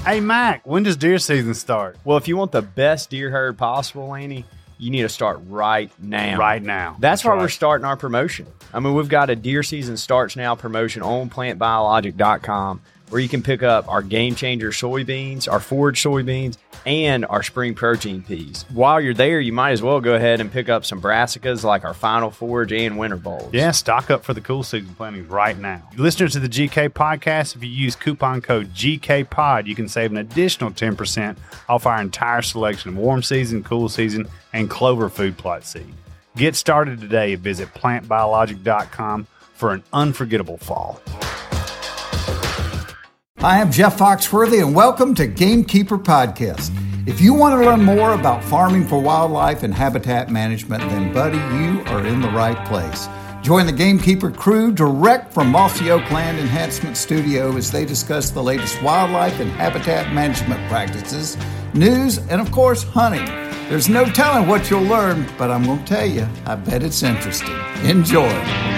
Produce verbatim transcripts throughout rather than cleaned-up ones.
Hey, Mac, when does deer season start? Well, if you want the best deer herd possible, Laney, you need to start right now. Right now. That's, That's why right. we're starting our promotion. I mean, we've got a deer season starts now promotion on plant biologic dot com where you can pick up our Game Changer soybeans, our forage soybeans, and our spring protein peas. While you're there, you might as well go ahead and pick up some brassicas like our Final Forage and Winter Bowls. Yeah, stock up for the cool season plantings right now. Listeners to the G K podcast, if you use coupon code G K Pod, you can save an additional ten percent off our entire selection of warm season, cool season, and clover food plot seed. Get started today. Visit plant biologic dot com for an unforgettable fall. Hi, I'm Jeff Foxworthy, and welcome to Gamekeeper Podcast. If you want to learn more about farming for wildlife and habitat management, then, buddy, you are in the right place. Join the Gamekeeper crew direct from Mossy Oak Land Enhancement Studio as they discuss the latest wildlife and habitat management practices, news, and, of course, hunting. There's no telling what you'll learn, but I'm going to tell you, I bet it's interesting. Enjoy.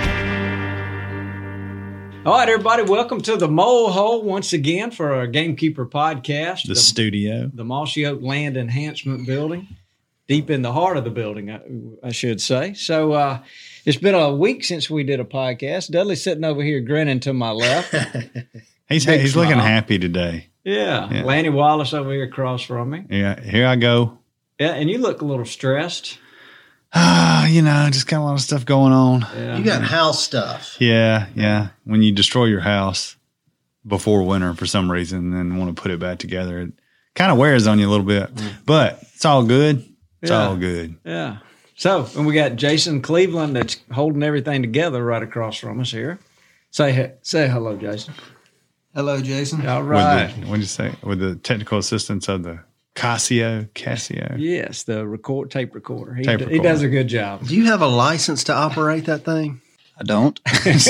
All right, everybody, welcome to the Mole Hole once again for our Gamekeeper podcast. The, the studio. The Mossy Oak Land Enhancement Building, deep in the heart of the building, I, I should say. So uh, it's been a week since we did a podcast. Dudley's sitting over here grinning to my left. he's he's smile. Looking happy today. Yeah. yeah. Lanny Wallace over here across from me. Yeah, here I go. Yeah, and you look a little stressed. Ah, you know, just got a lot of stuff going on. Yeah. You got house stuff. Yeah, yeah. When you destroy your house before winter for some reason and then want to put it back together, it kind of wears on you a little bit. Mm. But it's all good. It's yeah. all good. Yeah. So, and we got Jason Cleveland that's holding everything together right across from us here. Say say hello, Jason. Hello, Jason. All right. What did you say? With the technical assistance of the Casio, Casio. Yes, the record tape recorder. He, tape d- recorder. he does a good job. Do you have a license to operate that thing? I don't.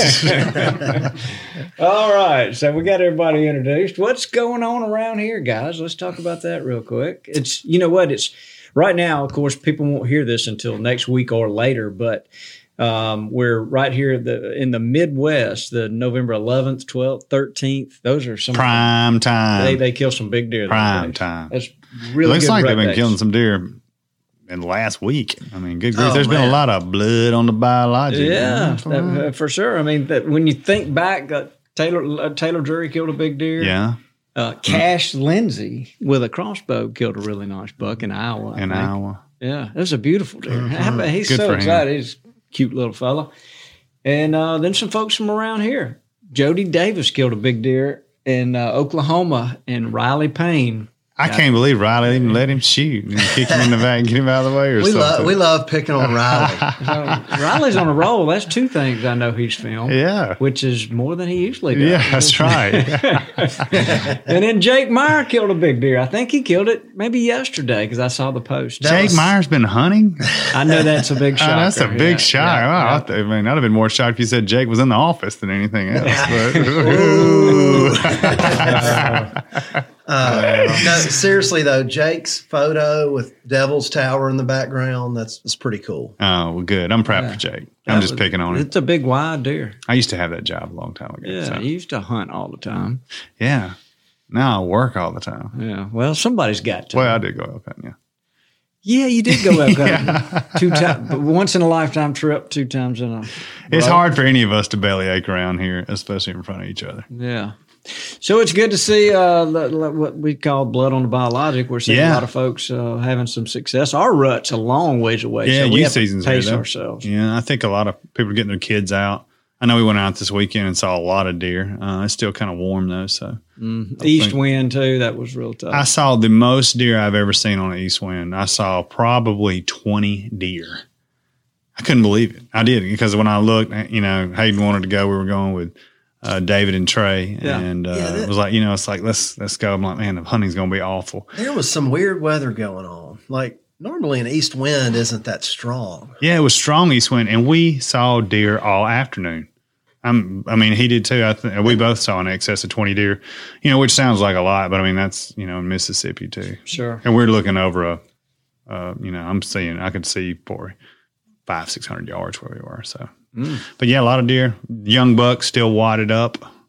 All right, so we got everybody introduced. What's going on around here, guys? Let's talk about that real quick. It's you know what? It's right now. Of course, people won't hear this until next week or later, but um, we're right here the, in the Midwest. The November eleventh, twelfth, thirteenth. Those are some prime time. They they kill some big deer. Prime time. That's really looks good like they've been days. killing some deer in the last week. I mean, good grief. Oh, There's man. been a lot of blood on the biologic. Yeah, that, uh, for sure. I mean, that when you think back, uh, Taylor uh, Taylor Drury killed a big deer. Yeah. Uh, Cash Lindsay with a crossbow killed a really nice buck in Iowa. I In think. Iowa. Yeah, it was a beautiful deer. Mm-hmm. He's Good so for him. excited. He's a cute little fella. And uh, then some folks from around here. Jody Davis killed a big deer in uh, Oklahoma, and Riley Payne. I can't believe Riley even let him shoot and kick him in the back and get him out of the way or We something. love we love picking on Riley. So Riley's on a roll. That's two things I know he's filmed. Yeah. Which is more than he usually does. Yeah, that's right. And then Jake Meyer killed a big deer. I think he killed it maybe yesterday because I saw the post. That Jake was- Meyer's been hunting? I know that's a big Oh, shocker. that's a big Yeah, shock. yeah, Wow, yeah. I, th- I mean, I'd have been more shocked if you said Jake was in the office than anything else. But, Uh, no, seriously though, Jake's photo with Devil's Tower in the background, that's, that's pretty cool. oh, well, good. I'm proud for Jake. I'm That just was- picking on him. It's a big wide deer. I used to have that job a long time ago. Yeah, so. he used to hunt all the time. Yeah. Now I work all the time. Yeah, well, somebody's got to. Well, I did go up hunting, yeah. Yeah, you did go up yeah. two times, but once in a lifetime trip, two times in a. It's row. hard for any of us to bellyache around here, especially in front of each other. Yeah. So it's good to see uh, l- l- what we call blood on the biologic. We're seeing Yeah. a lot of folks uh, having some success. Our rut's a long ways away. Yeah, so we youth have to season's pace here, though. ourselves. Yeah, I think a lot of people are getting their kids out. I know we went out this weekend and saw a lot of deer. Uh, it's still kind of warm, though, so. Mm. East wind, too. That was real tough. I saw the most deer I've ever seen on an east wind. I saw probably twenty deer. I couldn't believe it. I did, because when I looked, you know, Hayden wanted to go. We were going with uh, David and Trey, Yeah. and uh, Yeah, that- it was like, you know, it's like, let's let's go. I'm like, man, the hunting's going to be awful. There was some weird weather going on. Like normally an east wind isn't that strong. Yeah, it was strong east wind, and we saw deer all afternoon. I'm, I mean, he did too. I think we both saw in excess of twenty deer, you know, which sounds like a lot, but I mean, that's, you know, in Mississippi too. Sure. And we're looking over a, uh, you know, I'm seeing, I could see for five, six hundred yards where we were. So, Mm. but yeah, a lot of deer, young bucks still wadded up.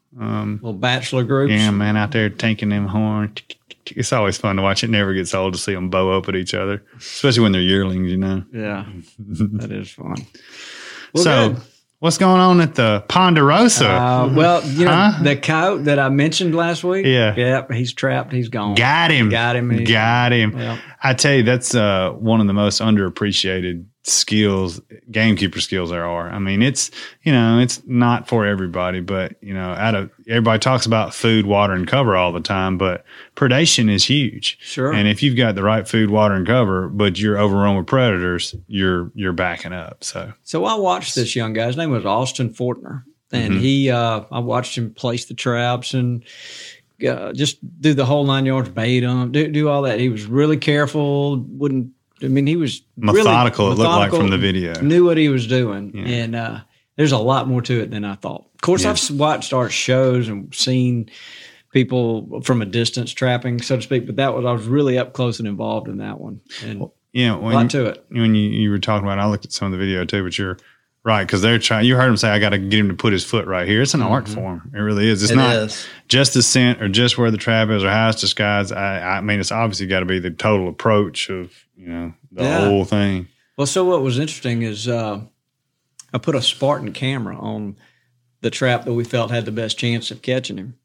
Um, Little bachelor groups. yeah, man, out there tanking them horn. It's always fun to watch. It never gets old to see them bow up at each other, especially when they're yearlings, you know. Yeah, that is fun. Well, so, good. what's going on at the Ponderosa? Uh, well, you know, Huh? the coyote that I mentioned last week. Yeah. Yep. He's trapped. He's gone. Got him. Got him. He's- Got him. Yep. I tell you, that's uh, one of the most underappreciated skills, gamekeeper skills there are. I mean, it's, you know, it's not for everybody, but, you know, out of everybody talks about food, water, and cover all the time, but predation is huge. Sure. And if you've got the right food, water, and cover, but you're overrun with predators, you're you're backing up. So So I watched this young guy. His name was Austin Fortner, and Mm-hmm. he, uh, I watched him place the traps and uh, just do the whole nine yards, bait them, do do all that. He was really careful. Wouldn't. I mean, he was really Methodical, it looked like methodical, from the video. Knew what he was doing, Yeah. and uh, there's a lot more to it than I thought. Of course, Yeah. I've watched our shows and seen people from a distance trapping, so to speak, but that was I was really up close and involved in that one, and yeah, a when lot you, to it. when you, you were talking about it, I looked at some of the video too, but you're right, because they're trying. You heard him say, "I got to get him to put his foot right here." It's an art form. It really is. It's It not is. just the scent or just where the trap is or how it's disguised. I, I mean, it's obviously got to be the total approach of, you know, the Yeah. whole thing. Well, so what was interesting is uh, I put a Spartan camera on the trap that we felt had the best chance of catching him.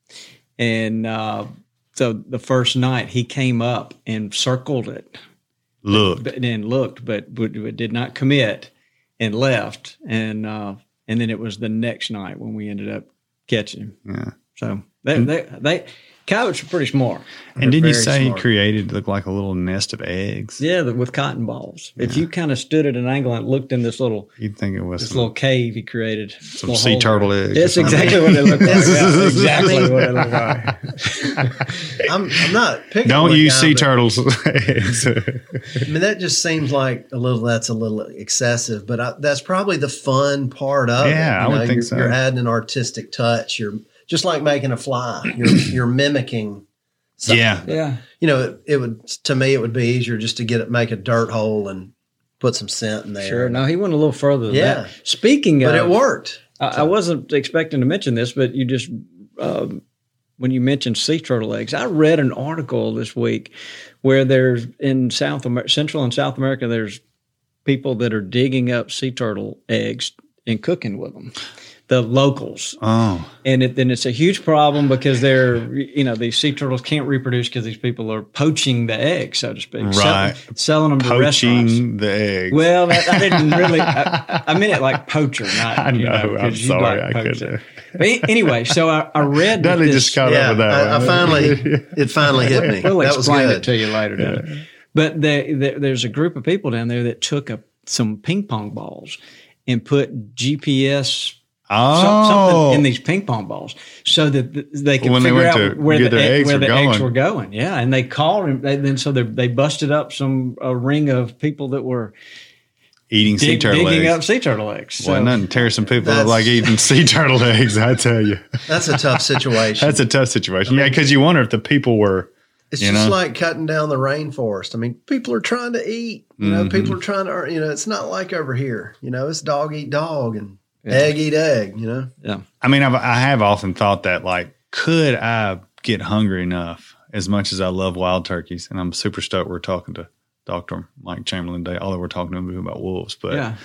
And uh, so the first night he came up and circled it Look, but then looked, but, but did not commit and left. And uh, and then it was the next night when we ended up catching him. yeah. So they, they, they coyotes are pretty smart. And They're did you very say smart. he created look like a little nest of eggs? Yeah, the- with cotton balls. If you kind of stood at an angle and looked in this little You'd think it was this some, little cave he created. some Little sea hole. turtle eggs. or That's something. exactly what it looked like. Yeah, exactly what it looked like. I'm, I'm not picking. Don't on a use guy, sea but- turtles eggs. I mean, that just seems like a little. That's a little excessive, but I, that's probably the fun part of it. Yeah, I You would know, think you're, so. You're adding an artistic touch. You're just like making a fly. You're you're mimicking. something. Yeah. Yeah. You know, it, it would to me it would be easier just to get it, make a dirt hole and put some scent in there. Sure. No, he went a little further than Yeah. that. Speaking but of, it worked. I, I wasn't expecting to mention this, but you just, um, when you mentioned sea turtle eggs, I read an article this week where there's in South America, Central and South America, there's people that are digging up sea turtle eggs and cooking with them. The locals. Oh, And it, then it's a huge problem because they're, you know, these sea turtles can't reproduce because these people are poaching the eggs, so to speak. Right. Selling, selling them to restaurants. poaching the eggs. Well, that, I didn't really, I, I mean it like poacher, not, I you know, know, I'm 'cause you sorry, like I poach couldn't. it. But a- anyway, so I, I read that Dudley this, just caught Yeah, up with that I, I one. finally it finally hit me. we'll that was explain good. it to you later. Dudley. But the, the, there's a group of people down there that took a, some ping pong balls and put G P S Oh, some- something in these ping pong balls so that th- they could When they figure went out to where get the, their egg- eggs where were the eggs going. were going. Yeah, and they called him. They, then so they they busted up some a ring of people that were eating sea dig, turtle digging eggs. up sea turtle eggs. Well, So- nothing tears some people up That's- like eating sea turtle eggs, I tell you. That's a tough situation. That's a tough situation. Yeah, because you wonder if the people were, It's you just know? like cutting down the rainforest. I mean, people are trying to eat. You know, Mm-hmm. people are trying to. earn- You know, it's not like over here. You know, it's dog eat dog and egg eat egg. You know, yeah. I mean, I've, I have often thought that, like, could I get hungry enough as much as I love wild turkeys? And I'm super stoked we're talking to Doctor Mike Chamberlain today, although we're talking to him about wolves. But Yeah.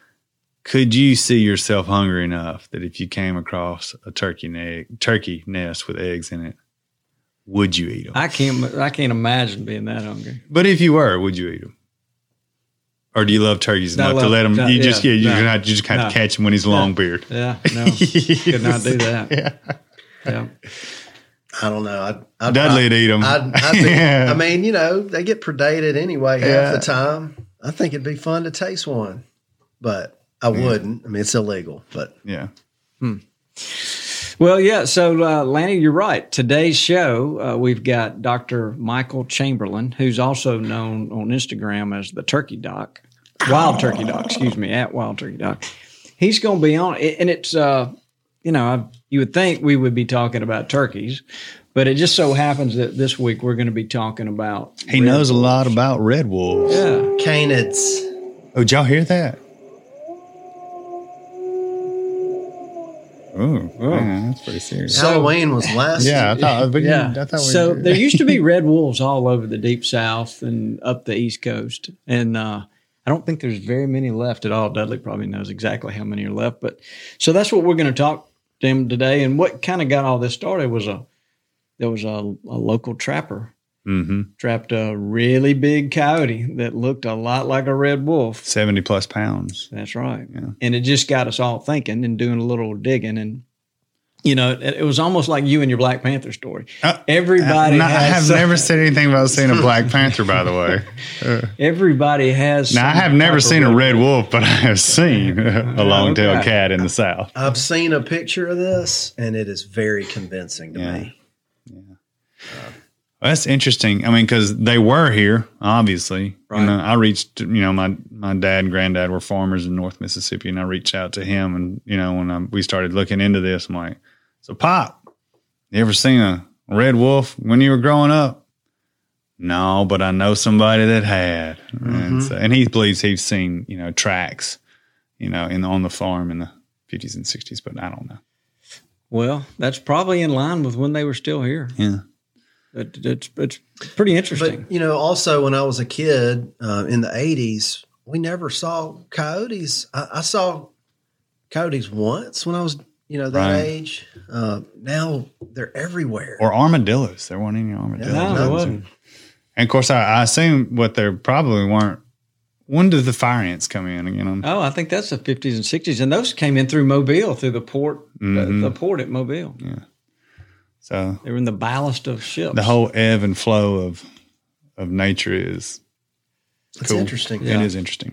could you see yourself hungry enough that if you came across a turkey egg, turkey nest with eggs in it, would you eat them? I can't. I can't imagine being that hungry. But if you were, would you eat them? Or do you love turkeys I enough to love- let them? no, You just yeah, yeah, you no, not, you just kind of no. catch him when he's long beard. Yeah. No. Could not do that. Yeah. Yeah. I don't know. I'd, I'd Dudley'd eat them. I'd, I'd be, Yeah. I mean, you know, they get predated anyway half Yeah. the time. I think it'd be fun to taste one, but I wouldn't. I mean, it's illegal. But Yeah. Well, yeah. So, uh, Lanny, you're right. Today's show, uh, we've got Doctor Michael Chamberlain, who's also known on Instagram as the Turkey Doc, Wild Turkey Doc, excuse me, at Wild Turkey Doc. He's going to be on, and it's, uh, you know, I, you would think we would be talking about turkeys, but it just so happens that this week we're going to be talking about. He red knows a wolves. lot about red wolves. Yeah. canids. Oh, did y'all hear that? Ooh, man, that's pretty serious. Halloween was last. Yeah, I thought, but Yeah. yeah, I thought we So there used to be red wolves all over the deep south and up the East Coast. And uh, I don't think there's very many left at all. Dudley probably knows exactly how many are left. But so that's what we're going to talk to him today. And what kind of got all this started was a there was a, a local trapper mm-hmm. trapped a really big coyote that looked a lot like a red wolf. seventy plus pounds. That's right. Yeah. And it just got us all thinking and doing a little digging. And, you know, it, it was almost like you and your Black Panther story. Uh, Everybody I, I has have some- never said anything about seeing a Black Panther, by the way. Uh, Everybody has. now, I some have never type of seen a red wolf. wolf, but I have seen a long-tailed Okay. cat in the South. I've seen a picture of this, and it is very convincing to Yeah. me. Well, that's interesting. I mean, because they were here, obviously. Right. And uh, I reached, you know, my, my dad and granddad were farmers in North Mississippi, and I reached out to him. And, you know, when I, we started looking into this, I'm like, so, Pop, you ever seen a red wolf when you were growing up? No, but I know somebody that had. Mm-hmm. And, so, and he believes he's seen, you know, tracks, you know, in on the farm in the fifties and sixties, but I don't know. Well, that's probably in line with when they were still here. Yeah. It, it's it's pretty interesting. But, you know, also when I was a kid uh, in the eighties, we never saw coyotes. I, I saw coyotes once when I was, you know, that Right. age. Uh, now they're everywhere. Or armadillos. There weren't any armadillos. no, no, it wasn't. And of course, I, I assume what there probably weren't. When did the fire ants come in again? Oh, I think that's the fifties and sixties, and those came in through Mobile, through the port, Mhm. the, the port at Mobile. So They were in the ballast of ships. the whole ebb and flow of of nature is It's cool. interesting. It is interesting.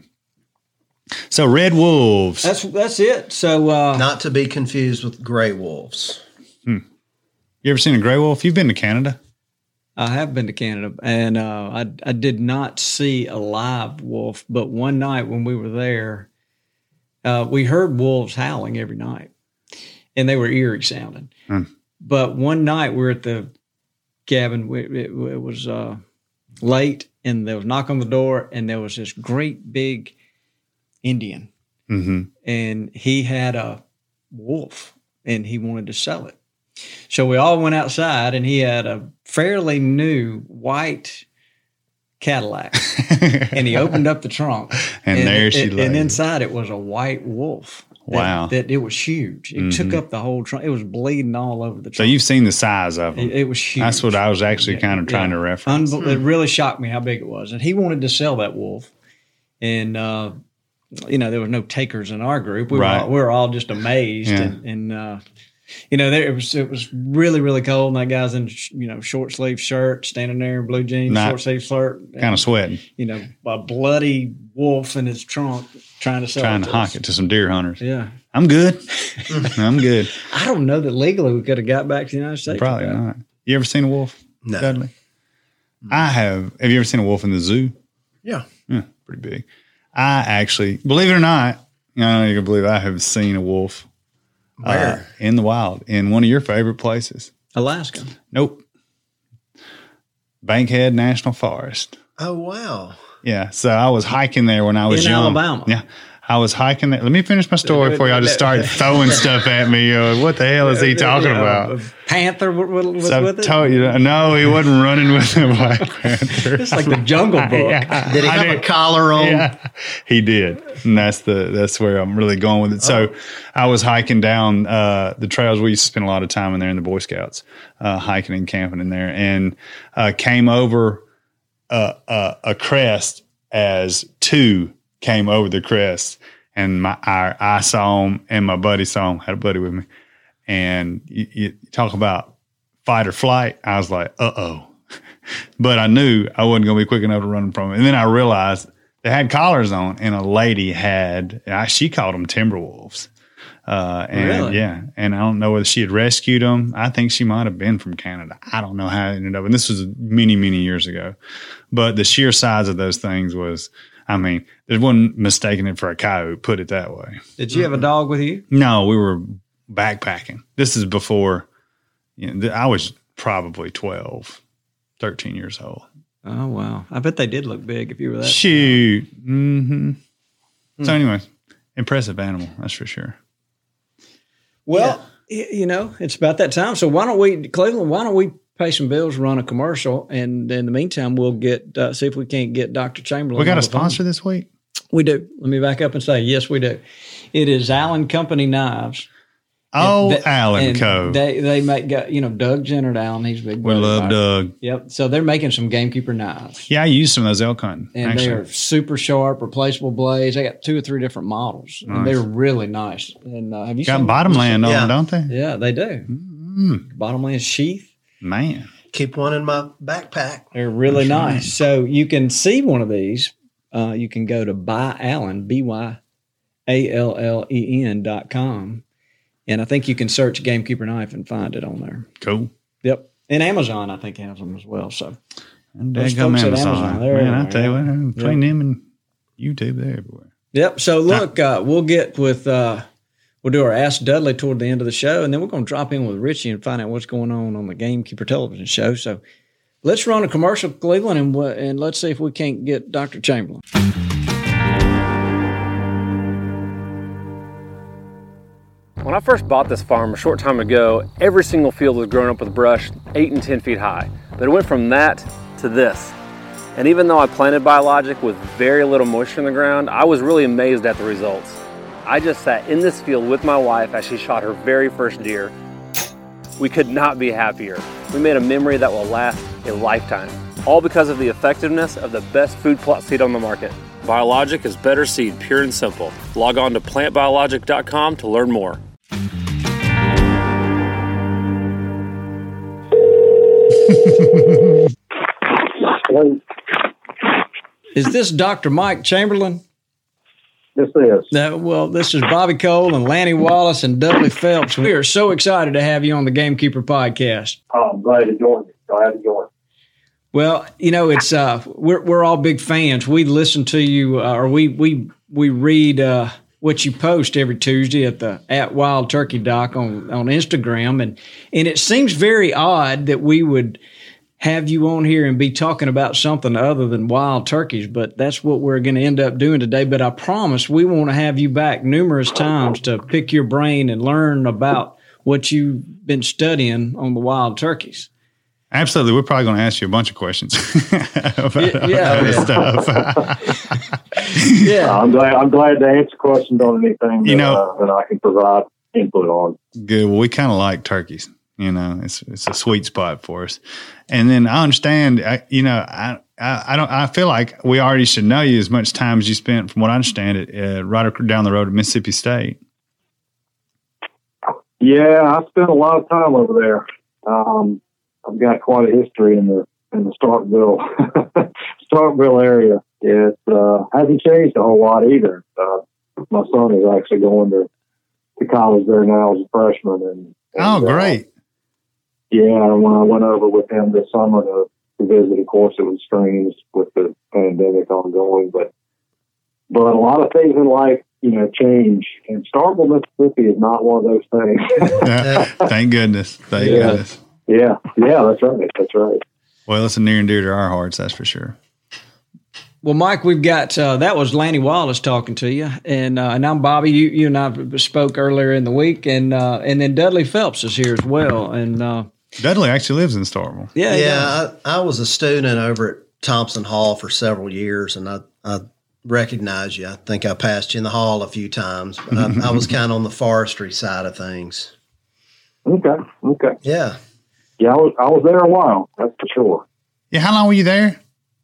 So red wolves. That's that's it. So uh, Not to be confused with gray wolves. you ever seen a gray wolf? You've been to Canada. I have been to Canada, and uh, I I did not see a live wolf, but one night when we were there, uh, we heard wolves howling every night, and they were eerie sounding. Hmm. But one night we were at the cabin. We, it, it was uh, late, and there was a knock on the door, and there was this great big Indian, Mm-hmm. and he had a wolf, and he wanted to sell it. So we all went outside, and he had a fairly new white Cadillac, and he opened up the trunk, And there she it- lay. And inside it was a white wolf. That, Wow. That it was huge. It took up the whole trunk. It was bleeding all over the So trunk. you've seen the size of them. It, it was huge. That's what I was actually kind of trying Yeah. to reference. Unbel- It really shocked me how big it was. And he wanted to sell that wolf. And, uh, you know, there was no takers in our group. We, Right. were, all, we were all just amazed. Yeah. And, and uh, you know, there, it was it was really, really cold. And that guy's in, you know, short sleeve shirt, standing there in blue jeans, Not- short sleeve shirt. Kind of sweating, You know, a bloody wolf in his trunk trying to sell trying it to to us. honk it to some deer hunters. Yeah. I'm good. I'm good. I don't know that legally we could have got back to the United States. Probably with that. not. You ever seen a wolf? No. Dudley? I have. Have you ever seen a wolf in the zoo? Yeah. Yeah, pretty big. I actually, believe it or not, I don't know you can believe I have seen a wolf uh, Where? in the wild in one of your favorite places. Alaska. Nope. Bankhead National Forest. Oh, wow. Yeah. So I was hiking there when I was In young. Alabama. Yeah. I was hiking there. Let me finish my story before y'all just start throwing stuff at me. Uh, what the hell is he talking Yeah, about? a Panther was was So with it. told you, no, he wasn't running with the Black Panther. It's like the Jungle Book. Yeah. Did he I have a did. collar on? Yeah, he did, and that's the that's where I'm really going with it. So, I was hiking down uh, the trails. We used to spend a lot of time in there in the Boy Scouts, uh, hiking and camping in there, and uh, came over uh, uh, a crest as two came over the crest, and my I, I saw him, and my buddy saw him. Had a buddy with me, and you, you talk about fight or flight. I was like, uh oh. But I knew I wasn't going to be quick enough to run from it. And then I realized they had collars on, and a lady had, I, she called them timber wolves. Uh, and Really? yeah, and I don't know whether she had rescued them. I think she might have been from Canada. I don't know how it ended up. And this was many, many years ago. But the sheer size of those things was, I mean, there wasn't mistaking it for a coyote, put it that way. Did you have a dog with you? No, we were backpacking. This is before, you know, th- I was probably twelve, thirteen years old. Oh wow! I bet they did look big if you were that. Shoot. Mm-hmm. So, anyways, impressive animal, that's for sure. Well, You know, it's about that time. So why don't we, Cleveland, why don't we pay some bills, run a commercial, and in the meantime, we'll get, uh, see if we can't get Doctor Chamberlain. We got a sponsor this week? We do. Let me back up and say, yes, we do. It is Allen Company Knives. Oh, they, Allen Co. They they make, you know, Doug Jenner Allen. He's a big. We love right? Doug. Yep. So they're making some Gamekeeper knives. Yeah, I used some of those elk hunting. And actually. they are super sharp, replaceable blades. They got two or three different models. Nice. And they're really nice. And uh, have you got seen Bottomland on yeah. them, don't they? Yeah, they do. Mm. Bottomland sheath. Man. Keep one in my backpack. They're really That's nice. Right. So you can see one of these. Uh, you can go to buy Allen, B Y A L L E N dot com. And I think you can search Gamekeeper Knife and find it on there. Cool. Yep. And Amazon, I think, has them as well. So those folks at Amazon. Man, I tell you what, between yep. them and YouTube, they're everywhere. Yep. So look, uh, we'll get with, uh, we'll do our Ask Dudley toward the end of the show, and then we're going to drop in with Richie and find out what's going on on the Gamekeeper television show. So let's run a commercial, Cleveland, and, and let's see if we can't get Doctor Chamberlain. When I first bought this farm a short time ago, every single field was grown up with brush eight and ten feet high. But it went from that to this. And even though I planted biologic with very little moisture in the ground, I was really amazed at the results. I just sat in this field with my wife as she shot her very first deer. We could not be happier. We made a memory that will last a lifetime, all because of the effectiveness of the best food plot seed on the market. Biologic is better seed, pure and simple. Log on to plant biologic dot com to learn more. Is this Doctor Mike Chamberlain? This is. Uh, well, this is Bobby Cole and Lanny Wallace and Dudley Phelps. We are so excited to have you on the Gamekeeper podcast. Oh, I'm glad to join you. Glad to join. Well, you know, it's uh, we're we're all big fans. We listen to you, uh, or we we we read uh, what you post every Tuesday at the at Wild Turkey Doc on on Instagram, and and it seems very odd that we would have you on here and be talking about something other than wild turkeys, but that's what we're going to end up doing today. But I promise we want to have you back numerous times to pick your brain and learn about what you've been studying on the wild turkeys. Absolutely. We're probably going to ask you a bunch of questions about yeah, yeah, this stuff. yeah. I'm glad, I'm glad to answer questions on anything that, you know, uh, that I can provide input on. Good. Well, we kind of like turkeys. You know, it's it's a sweet spot for us. And then I understand, I, you know, I, I I don't I feel like we already should know you as much time as you spent, from what I understand it, uh, right down the road at Mississippi State. Yeah, I spent a lot of time over there. Um, I've got quite a history in the in the Starkville Starkville area. It uh, hasn't changed a whole lot either. Uh, my son is actually going to, to college there now as a freshman. And, and oh, great. Uh, yeah, when I went over with him this summer to, to visit, of course, it was strange with the pandemic ongoing, but but a lot of things in life, you know, change. And Starkville, Mississippi is not one of those things. yeah, thank goodness. Thank yeah. goodness. Yeah, yeah, that's right. That's right. Well, it's near and dear to our hearts, that's for sure. Well, Mike, we've got uh, that was Lanny Wallace talking to you, and uh, and I'm Bobby. You you and I spoke earlier in the week, and uh, and then Dudley Phelps is here as well. And uh, Dudley actually lives in Starkville. Yeah, yeah. I, I was a student over at Thompson Hall for several years, and I I recognize you. I think I passed you in the hall a few times, but I, I was kind of on the forestry side of things. Okay. Okay. Yeah. Yeah, I was I was there a while. That's for sure. Yeah, how long were you there?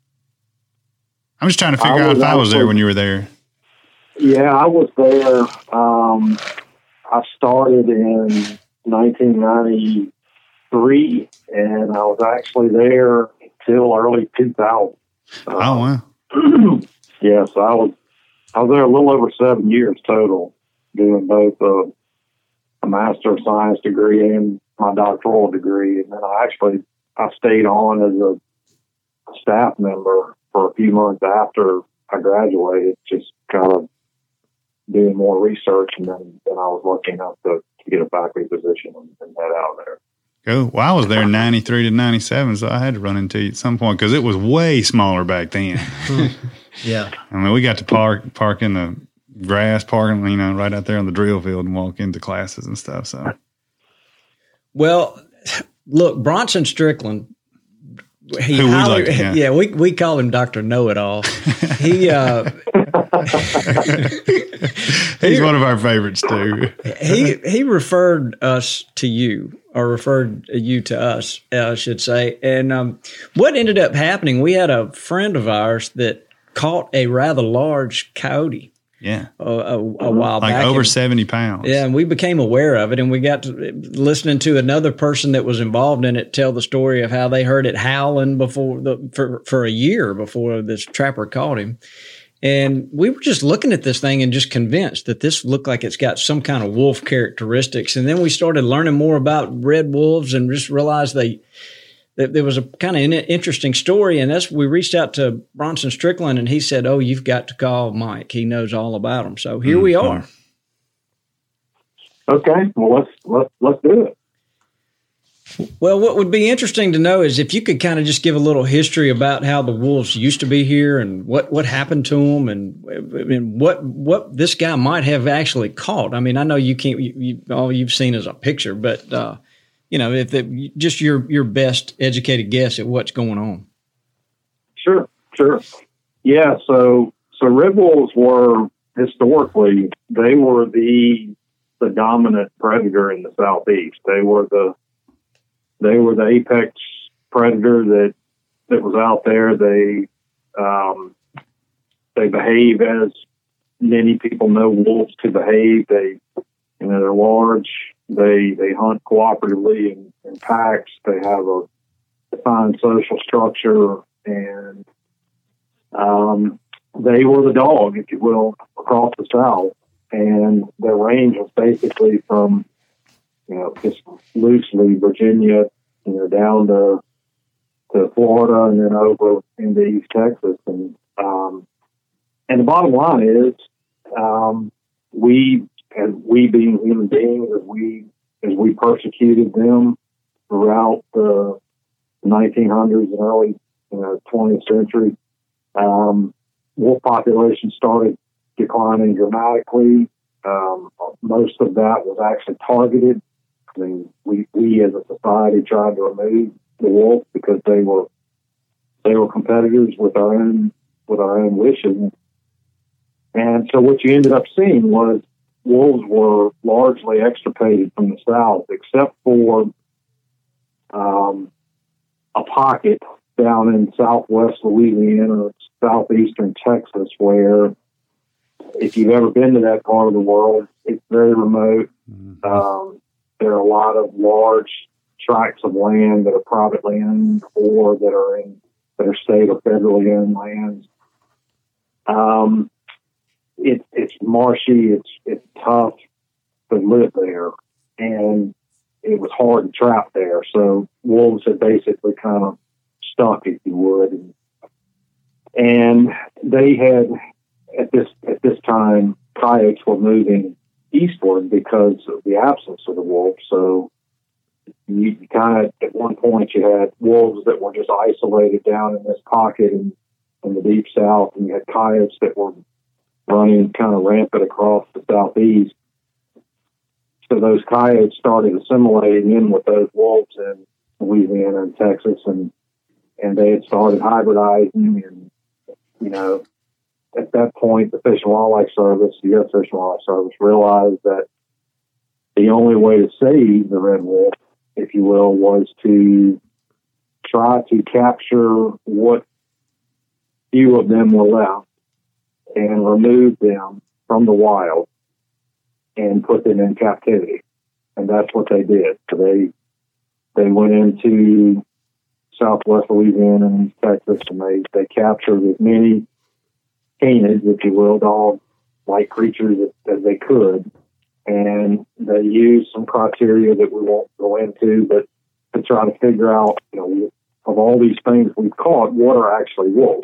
I'm just trying to figure out if I was there when you were there. Yeah, I was there. Um, I started in nineteen ninety-three, and I was actually there until early two thousand. Uh, oh wow! Yeah, so I was I was there a little over seven years total, doing both a, a Master of Science degree and my doctoral degree, and then I actually I stayed on as a staff member for a few months after I graduated, just kind of doing more research, and then, then I was lucky enough to, to get a faculty position and, and head out there. Cool. Well, I was there ninety-three to ninety-seven, so I had to run into you at some point because it was way smaller back then. Yeah. I mean, we got to park park in the grass parking, you know, right out there on the drill field and walk into classes and stuff. So Well, look, Bronson Strickland. He Who we highly, like, yeah. yeah, we we call him Doctor Know-It-All. He uh, He's one of our favorites too. he he referred us to you, or referred you to us, I should say. And um, what ended up happening? We had a friend of ours that caught a rather large coyote. Yeah, a, a, a while like back, over and, seventy pounds. Yeah, and we became aware of it, and we got to listening to another person that was involved in it tell the story of how they heard it howling before the for for a year before this trapper caught him. And we were just looking at this thing and just convinced that this looked like it's got some kind of wolf characteristics. And then we started learning more about red wolves and just realized they that there was a kind of interesting story. And that's we reached out to Bronson Strickland, and he said, "Oh, you've got to call Mike. He knows all about them." So here mm-hmm. we are. Okay, well let's let's let's do it. Well, what would be interesting to know is if you could kind of just give a little history about how the wolves used to be here and what, what happened to them and, and what what this guy might have actually caught. I mean, I know you can't you, you, all you've seen is a picture, but uh, you know, if it, just your your best educated guess at what's going on. Sure, sure, yeah. So so red wolves were historically they were the the dominant predator in the Southeast. They were the They were the apex predator that, that was out there. They um, they behave as many people know wolves to behave. They you know they're large. They they hunt cooperatively in, in packs. They have a defined social structure, and um, they were the dog, if you will, across the South. And their range was basically from you know, just loosely Virginia, you know, down to to Florida and then over into East Texas. And um, and the bottom line is, um, we, and we being human beings, as we as we persecuted them throughout the nineteen hundreds and early you know, twentieth century, um, wolf population started declining dramatically. Um, most of that was actually targeted. I mean, we, we as a society tried to remove the wolf because they were they were competitors with our own with our own wishes. And so what you ended up seeing was wolves were largely extirpated from the South, except for um, a pocket down in southwest Louisiana, southeastern Texas, where if you've ever been to that part of the world, it's very remote. Mm-hmm. Um, there are a lot of large tracts of land that are privately owned or that are in that are state or federally owned lands. Um, it, it's marshy. It's it's tough to live there, and it was hard to trap there. So wolves had basically kind of stuck, if you would, and, and they had. At this at this time, coyotes were moving eastward because of the absence of the wolf. So you kind of, at one point, you had wolves that were just isolated down in this pocket in, in the deep south, and you had coyotes that were running kind of rampant across the southeast. So those coyotes started assimilating in with those wolves in Louisiana and Texas, and and they had started hybridizing, and you know. At that point, the Fish and Wildlife Service, the U S Fish and Wildlife Service, realized that the only way to save the red wolf, if you will, was to try to capture what few of them were left and remove them from the wild and put them in captivity. And that's what they did. So they they went into southwest Louisiana and Texas, and they, they captured as many canids, if you will, dog-like creatures as, as they could. And they used some criteria that we won't go into, but to try to figure out, you know, of all these things we've caught, what are actually wolves?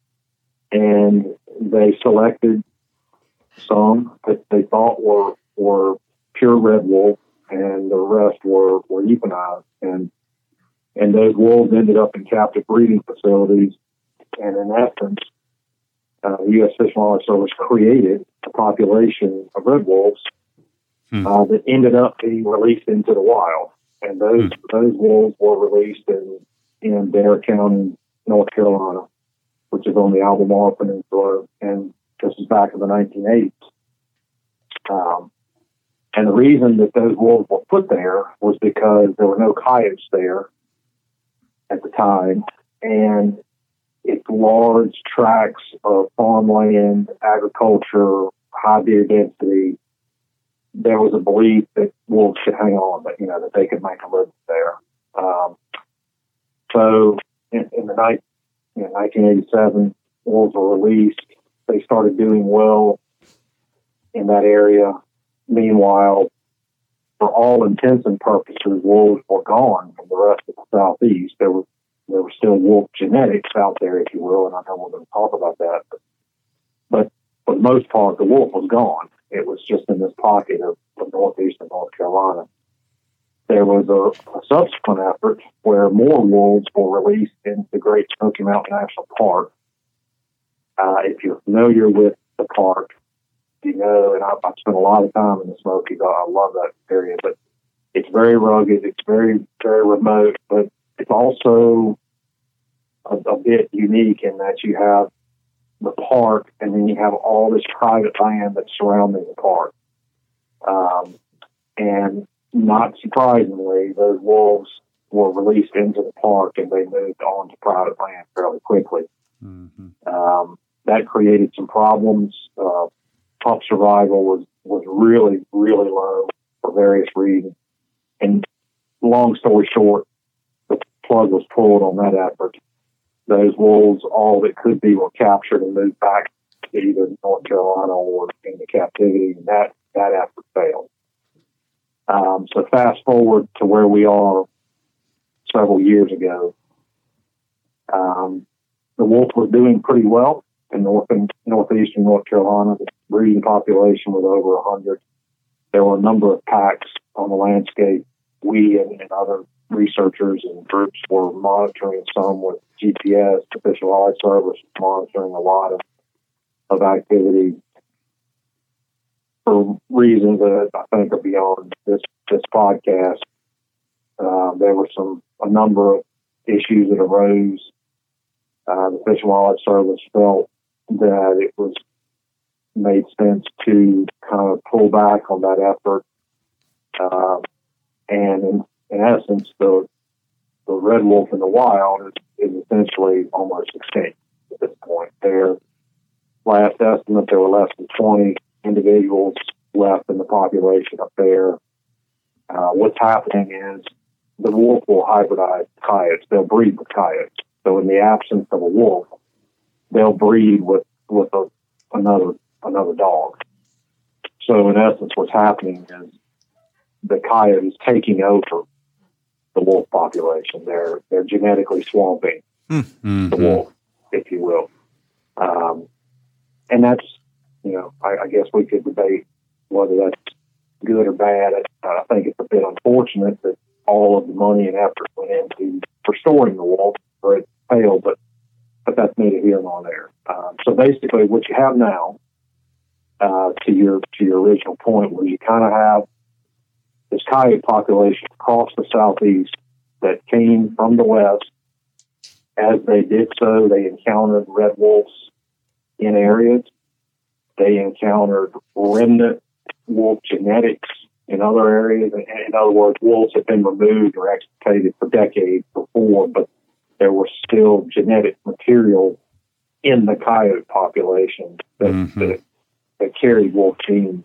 And they selected some that they thought were were pure red wolf, and the rest were, were euthanized. And and those wolves ended up in captive breeding facilities. And in essence, Uh, the U S Fish and Wildlife Service created a population of red wolves hmm. uh, that ended up being released into the wild. and those mm. those wolves were released in in Dare County, North Carolina, which is on the Albemarle Peninsula, and this is back in the nineteen eighties. Um, and the reason that those wolves were put there was because there were no coyotes there at the time, and it's large tracts of farmland, agriculture, high deer density. There was a belief that wolves should hang on, but you know that they could make a living there. Um, so in, in the night, you know, nineteen eighty-seven, wolves were released. They started doing well in that area. Meanwhile, for all intents and purposes, wolves were gone from the rest of the southeast. There were there were still wolf genetics out there, if you will, and I know we're going to talk about that. But, but for the most part, the wolf was gone. It was just in this pocket of, of northeastern North Carolina. There was a, a subsequent effort where more wolves were released into the Great Smoky Mountain National Park. Uh, if you're familiar with the park, you know, and I've, I've spent a lot of time in the Smokies. I love that area, but it's very rugged. It's very, very remote, but it's also a, a bit unique in that you have the park and then you have all this private land that's surrounding the park. Um, and not surprisingly, those wolves were released into the park and they moved on to private land fairly quickly. Mm-hmm. Um, that created some problems. Uh, pup survival was, was really, really low for various reasons. And long story short, the plug was pulled on that effort. Those wolves, all that could be, were captured and moved back to either North Carolina or into captivity, and that, that effort failed. Um, so fast forward to where we are several years ago. Um, the wolf was doing pretty well in north and northeastern North Carolina. The breeding population was over a hundred. There were a number of packs on the landscape. We and, and other researchers and groups were monitoring some with G P S. The Fish and Wildlife Service was monitoring a lot of, of activity for reasons that I think are beyond this, this podcast. Uh, there were some a number of issues that arose. Uh, the Fish and Wildlife Service felt that it was made sense to kind of pull back on that effort. Uh, and in, in essence, the the red wolf in the wild is, is essentially almost extinct at this point. Their last estimate, there were less than twenty individuals left in the population up there. Uh, what's happening is the wolf will hybridize coyotes. They'll breed with coyotes. So in the absence of a wolf, they'll breed with, with a, another another dog. So in essence, what's happening is the coyote is taking over the wolf population. They're they're genetically swamping mm-hmm. the wolf, if you will. Um, and that's, you know, I, I guess we could debate whether that's good or bad. I, I think it's a bit unfortunate that all of the money and effort went into restoring the wolf, or it failed, but but that's neither here nor there. Um, so basically, what you have now, uh, to your to your original point, where you kind of have this coyote population across the southeast that came from the west. As they did so, they encountered red wolves in areas. They encountered remnant wolf genetics in other areas. In other words, wolves had been removed or extirpated for decades before, but there was still genetic material in the coyote population that, mm-hmm. that, that carried wolf genes.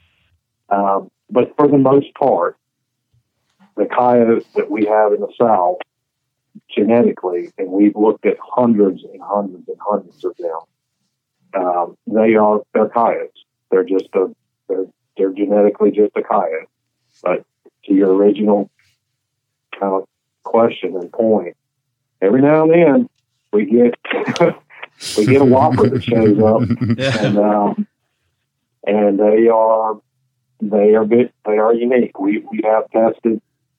Um, but for the most part, the coyotes that we have in the South, genetically, and we've looked at hundreds and hundreds and hundreds of them, um, they are they're coyotes. They're just a they're they're genetically just a coyote. But to your original kind of question and point, every now and then we get we get a whopper that shows up, yeah. and um, and they are they are bit they are unique. We we have tested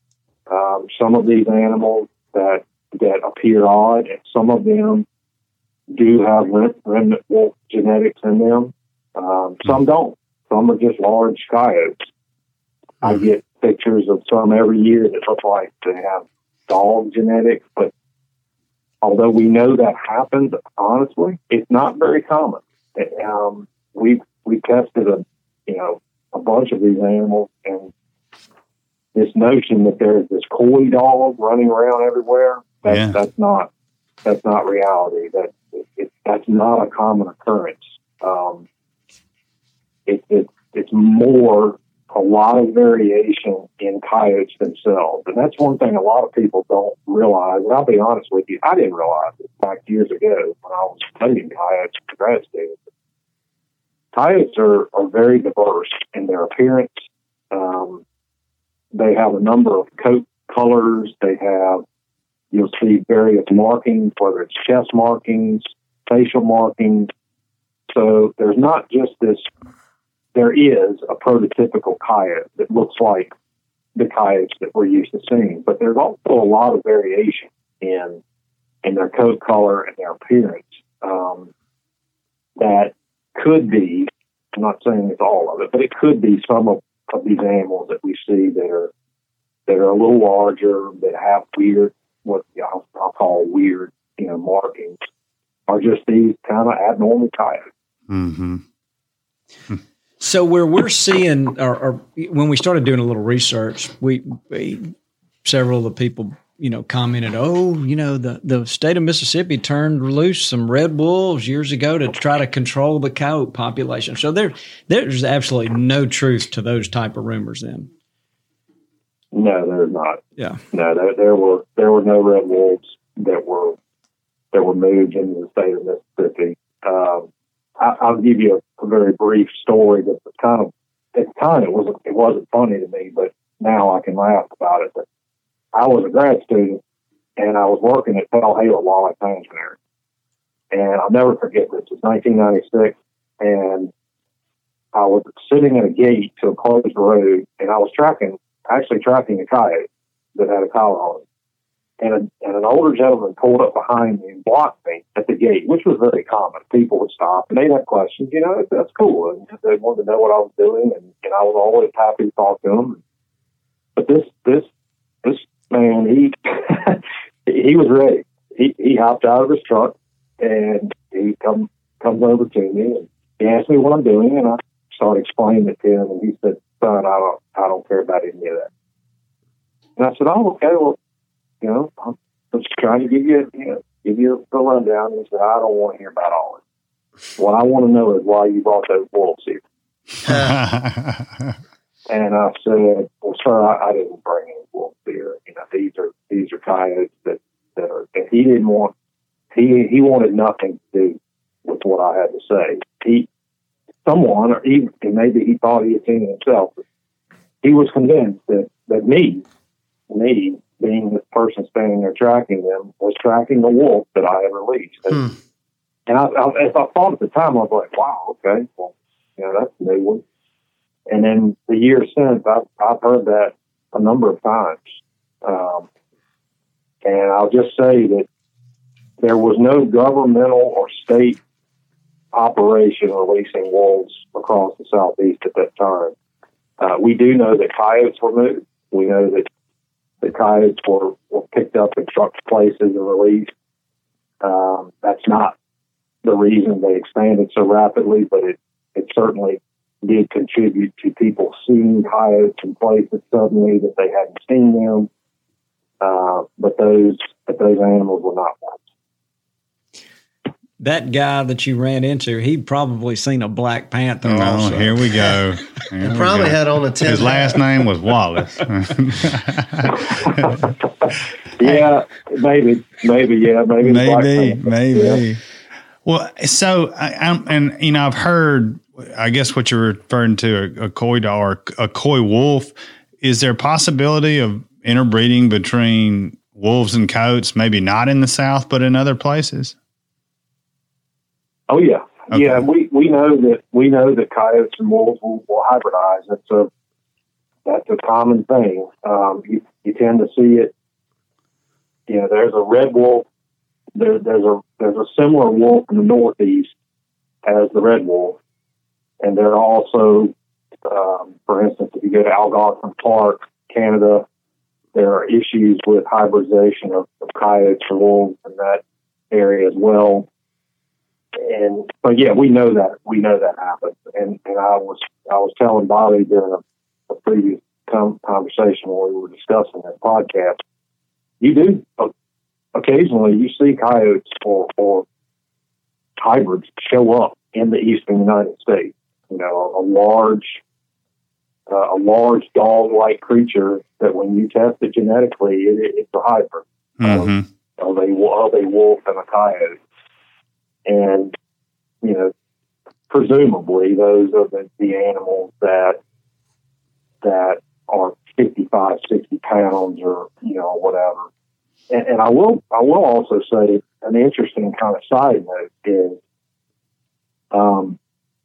um, some of these animals that that appear odd, and some of them do have remnant wolf genetics in them. Um, some don't. Some are just large coyotes. I get pictures of some every year that look like they have dog genetics, but although we know that happens, honestly, it's not very common. Um, we we tested a you know a bunch of these animals, and this notion that there's this coy dog running around everywhere, that's Yeah. that's not that's not reality. That it, it, that's not a common occurrence. Um, it, it it's more a lot of variation in coyotes themselves, and that's one thing a lot of people don't realize. And I'll be honest with you, I didn't realize it back years ago when I was studying coyotes for grad students. Coyotes are, are very diverse in their appearance. Um, they have a number of coat colors. They have, you'll see various markings, whether it's chest markings, facial markings. So there's not just this, there is a prototypical coyote that looks like the coyotes that we're used to seeing, but there's also a lot of variation in in their coat color and their appearance um, that could be, I'm not saying it's all of it, but it could be some of, of these animals that we see that are that are a little larger, that have weird, what I'll, I'll call weird, you know, markings, are just these kind of abnormal coyotes. Mm-hmm. So where we're seeing, or, or when we started doing a little research, we, we several of the people, you know, commented, "Oh, you know, the the state of Mississippi turned loose some red wolves years ago to try to control the coyote population." So there, there's absolutely no truth to those type of rumors. Then, no, there's not. Yeah, no, there, there were there were no red wolves that were that were moved into the state of Mississippi. Um, I, I'll give you a, a very brief story that was kind of, at the time it wasn't, it wasn't funny to me, but now I can laugh about it. But I was a grad student and I was working at Pell-Haler Wildlife Management Area. And I'll never forget this. It was nineteen ninety-six and I was sitting at a gate to a closed road and I was tracking, actually tracking a coyote that had a collar on it. And, a, and an older gentleman pulled up behind me and blocked me at the gate, which was very common. People would stop and they'd have questions. You know, that's cool. And they wanted to know what I was doing, and, and I was always happy to talk to them. But this this this man, he he was ready. He he hopped out of his truck and he come comes over to me and he asked me what I'm doing, and I started explaining it to him. And he said, "Son, I don't I don't care about any of that." And I said, "Oh, okay, well, you know, I'm just trying to give you, you know, give you the rundown." And he said, "I don't want to hear about all this. What I want to know is why you brought those wolves here." And I said, "Well, sir, I, I didn't bring any wolves here. You know, these are these are coyotes that, that are." And he didn't want he he wanted nothing to do with what I had to say. He someone, or even maybe he thought he had seen it himself. But he was convinced that that me me. being the person standing there tracking them, was tracking the wolf that I had released. And, hmm. and I, I, as I thought at the time, I was like, wow, okay, well, you know, that's a new one. And then the years since, I've, I've heard that a number of times. Um, and I'll just say that there was no governmental or state operation releasing wolves across the Southeast at that time. Uh, we do know that coyotes were moved. We know that the coyotes were, were picked up in truck places and released. Um, that's not the reason they expanded so rapidly, but it, it certainly did contribute to people seeing coyotes in places suddenly that they hadn't seen them. Uh, but those but those animals were not ones. That guy that you ran into, he'd probably seen a Black Panther. Oh, also. Here we go. Here he probably go. had on a tin. His last name was Wallace. Yeah, maybe, maybe, yeah, maybe, maybe, maybe. Yeah. Well, so I, I'm, and you know, I've heard, I guess what you're referring to, a, a coy dog or a coy wolf. Is there a possibility of interbreeding between wolves and coyotes? Maybe not in the South, but in other places. Oh yeah, okay. yeah. We, we know that we know that coyotes and wolves will, will hybridize. That's a that's a common thing. Um, you, you tend to see it. You know, there's a red wolf. There, there's a there's a similar wolf in the Northeast as the red wolf, and there are also, um, for instance, if you go to Algonquin Park Canada, there are issues with hybridization of, of coyotes and wolves in that area as well. And but yeah, we know that we know that happens. And and I was I was telling Bobby during a, a previous com- conversation when we were discussing that podcast, you do uh, occasionally you see coyotes or, or hybrids show up in the eastern United States. You know, a large uh, a large dog-like creature that when you test it genetically, it, it, it's a hybrid Mm-hmm. of, of a of a wolf and a coyote. And, you know, presumably those are the, the animals that that are fifty-five, sixty pounds or, you know, whatever. And, and I will I will also say an interesting kind of side note is, um,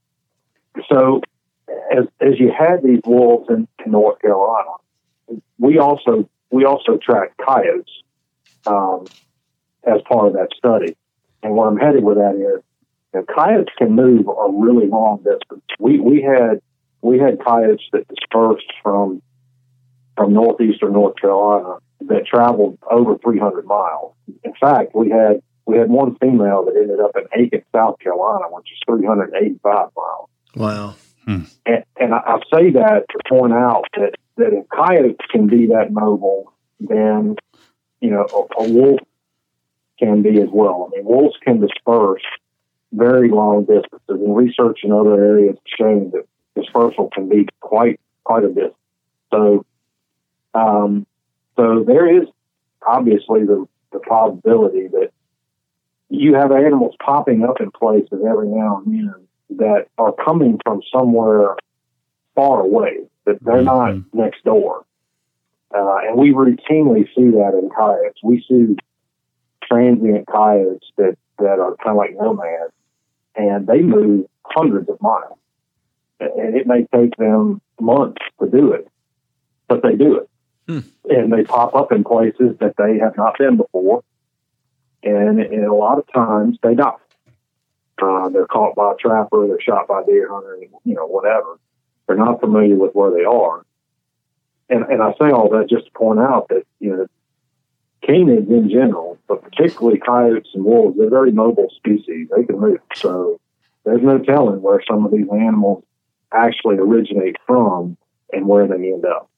so as as you had these wolves in, in North Carolina, we also we also tracked coyotes um, as part of that study. And where I'm headed with that is, you know, coyotes can move a really long distance. We we had we had coyotes that dispersed from from northeastern North Carolina that traveled over three hundred miles. In fact, we had we had one female that ended up in Aiken, South Carolina, which is three hundred eighty-five miles. Wow. Hmm. And, and I, I say that to point out that, that if coyotes can be that mobile, then you know a, a wolf can be as well. I mean, wolves can disperse very long distances, and research in other areas has shown that dispersal can be quite quite a bit. So, um, so there is obviously the, the probability that you have animals popping up in places every now and then that are coming from somewhere far away, that they're not Mhm. next door. Uh, and we routinely see that in coyotes. We see transient coyotes that, that are kind of like nomads, and they move hundreds of miles. And it may take them months to do it, but they do it. Hmm. And they pop up in places that they have not been before. And, and a lot of times they die. Uh, they're caught by a trapper, they're shot by a deer hunter, you know, whatever. They're not familiar with where they are. And, and I say all that just to point out that, you know, canids in general, but particularly coyotes and wolves, they're very mobile species. They can move. So there's no telling where some of these animals actually originate from and where they end up.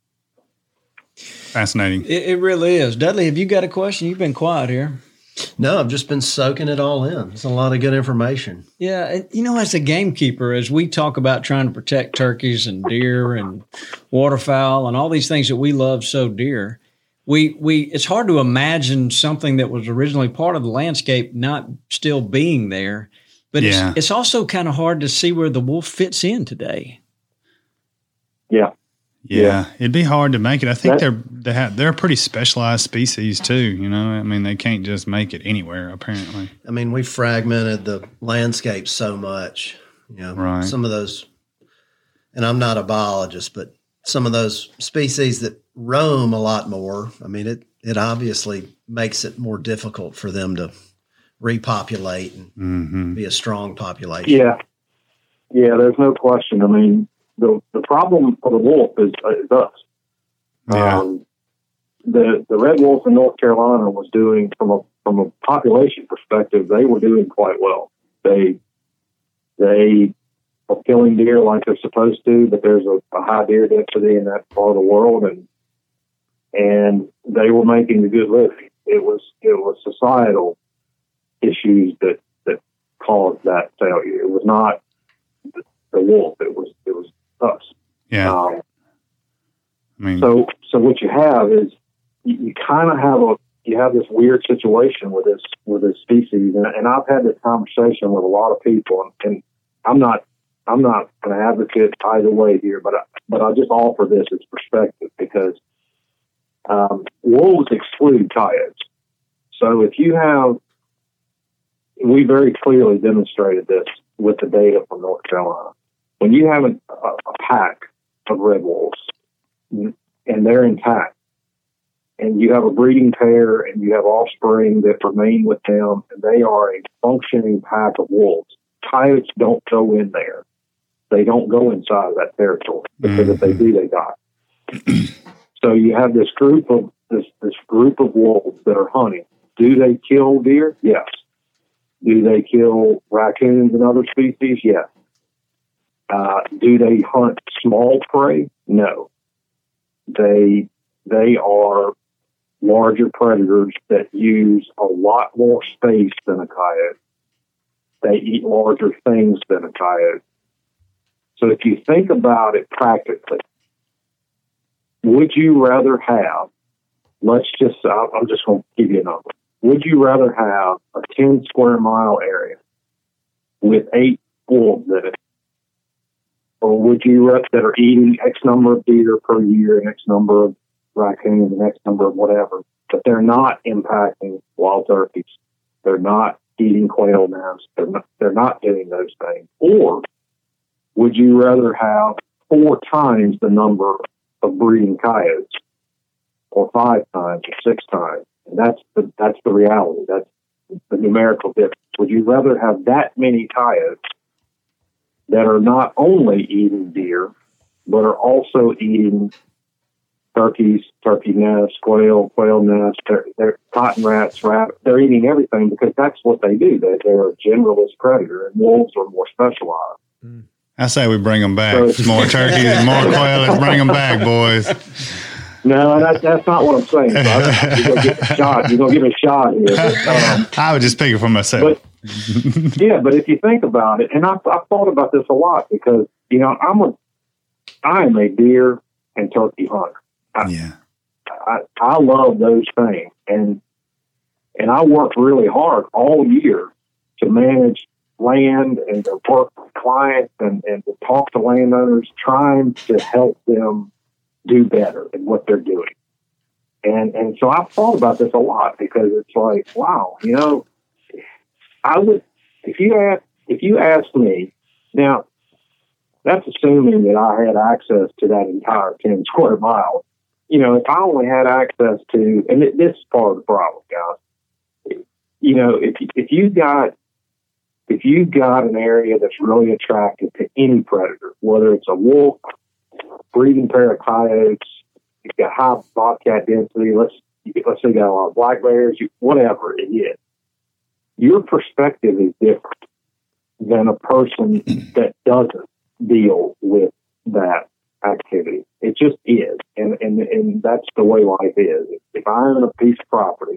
Fascinating. It, it really is. Dudley, have you got a question? You've been quiet here. No, I've just been soaking it all in. It's a lot of good information. Yeah, and, you know, as a gamekeeper, as we talk about trying to protect turkeys and deer and waterfowl and all these things that we love so dear, we we it's hard to imagine something that was originally part of the landscape not still being there. But Yeah. it's, it's also kind of hard to see where the wolf fits in today. Yeah. Yeah, Yeah. it'd be hard to make it. I think That- they're they have, they're a pretty specialized species too. You know, I mean, they can't just make it anywhere. Apparently, I mean, we fragmented the landscape so much. You know, Right. some of those, and I'm not a biologist, but some of those species that roam a lot more. I mean, it it obviously makes it more difficult for them to repopulate and mm-hmm. be a strong population. Yeah. Yeah, there's no question. I mean, the the problem for the wolf is, uh, is us. yeah, Um, the the red wolf in North Carolina was doing, from a from a population perspective, they were doing quite well. They they are killing deer like they're supposed to, but there's a, a high deer density in that part of the world, and and they were making a good living. It was it was societal issues that that caused that failure. It was not the wolf. It was it was us. yeah. Um, I mean, so, so what you have is you, you kind of have a you have this weird situation with this with this species, and, and I've had this conversation with a lot of people, and, and I'm not I'm not an advocate either way here, but I, but I just offer this as perspective because um, wolves exclude coyotes. So if you have, we very clearly demonstrated this with the data from North Carolina. When you have a, a pack of red wolves and they're intact, and you have a breeding pair and you have offspring that remain with them, and they are a functioning pack of wolves, coyotes don't go in there. They don't go inside of that territory because if they do, they die. So you have this group of this this group of wolves that are hunting. Do they kill deer? Yes. Do they kill raccoons and other species? Yes. Uh, do they hunt small prey? No. They they are larger predators that use a lot more space than a coyote. They eat larger things than a coyote. So if you think about it practically, would you rather have, let's just, I'm just going to give you a number. Would you rather have a ten square mile area with eight wolves in it? Or would you rather that are eating X number of deer per year and X number of raccoons and X number of whatever, but they're not impacting wild turkeys. They're not eating quail nests. They're not, they're not doing those things. Or would you rather have four times the number of breeding coyotes, or five times, or six times? And that's the that's the reality. That's the numerical difference. Would you rather have that many coyotes that are not only eating deer, but are also eating turkeys, turkey nests, quail, quail nests, they're, they're cotton rats, rabbits. They're eating everything because that's what they do. They, they're a generalist predator, and wolves are more specialized. I say we bring them back. So- It's more turkeys and more quail. Let's bring them back, boys. No, that, that's not what I'm saying. So I- you're going to get a shot. You're going to give me a shot here. But, um, I would just speak for myself. But yeah, but if you think about it, and I've, I've thought about this a lot because, you know, I'm a, I am a deer and turkey hunter. I, yeah. I, I love those things. And, and I work really hard all year to manage land and to work with clients and, and to talk to landowners, trying to help them do better in what they're doing. And, and so I've thought about this a lot because it's like, wow, you know, I would, if you ask, if you ask me now, that's assuming that I had access to that entire ten square mile. You know, if I only had access to, and this is part of the problem, guys. You know, if if you got if you got an area that's really attractive to any predator, whether it's a wolf, breeding pair of coyotes, you've got high bobcat density. Let's let's say you got a lot of black bears, you, whatever it is. Your perspective is different than a person that doesn't deal with that activity. It just is. And, and, and that's the way life is. If I own a piece of property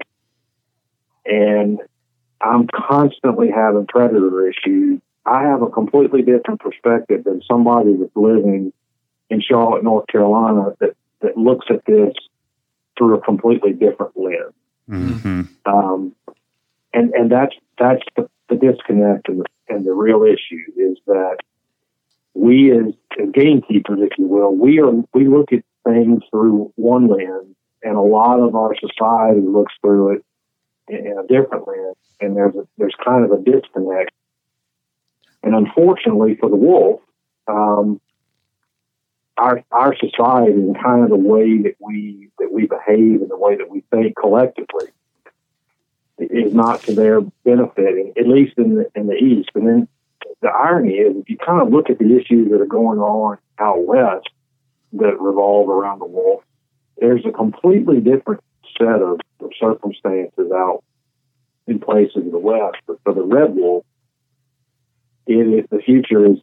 and I'm constantly having predator issues, I have a completely different perspective than somebody that's living in Charlotte, North Carolina that, that looks at this through a completely different lens. Mm-hmm. Um, and, and that's, that's the, the disconnect and the, and the real issue is that we as, as gamekeepers, if you will, we are, we look at things through one lens, and a lot of our society looks through it in, in a different lens. And there's a, there's kind of a disconnect. And unfortunately for the wolf, um, our our society and kind of the way that we that we behave and the way that we think collectively is not to their benefit, at least in the in the East. And then the irony is, if you kind of look at the issues that are going on out west that revolve around the wolf, there's a completely different set of, of circumstances out in places of the West. But for the red wolf, it is, the future is,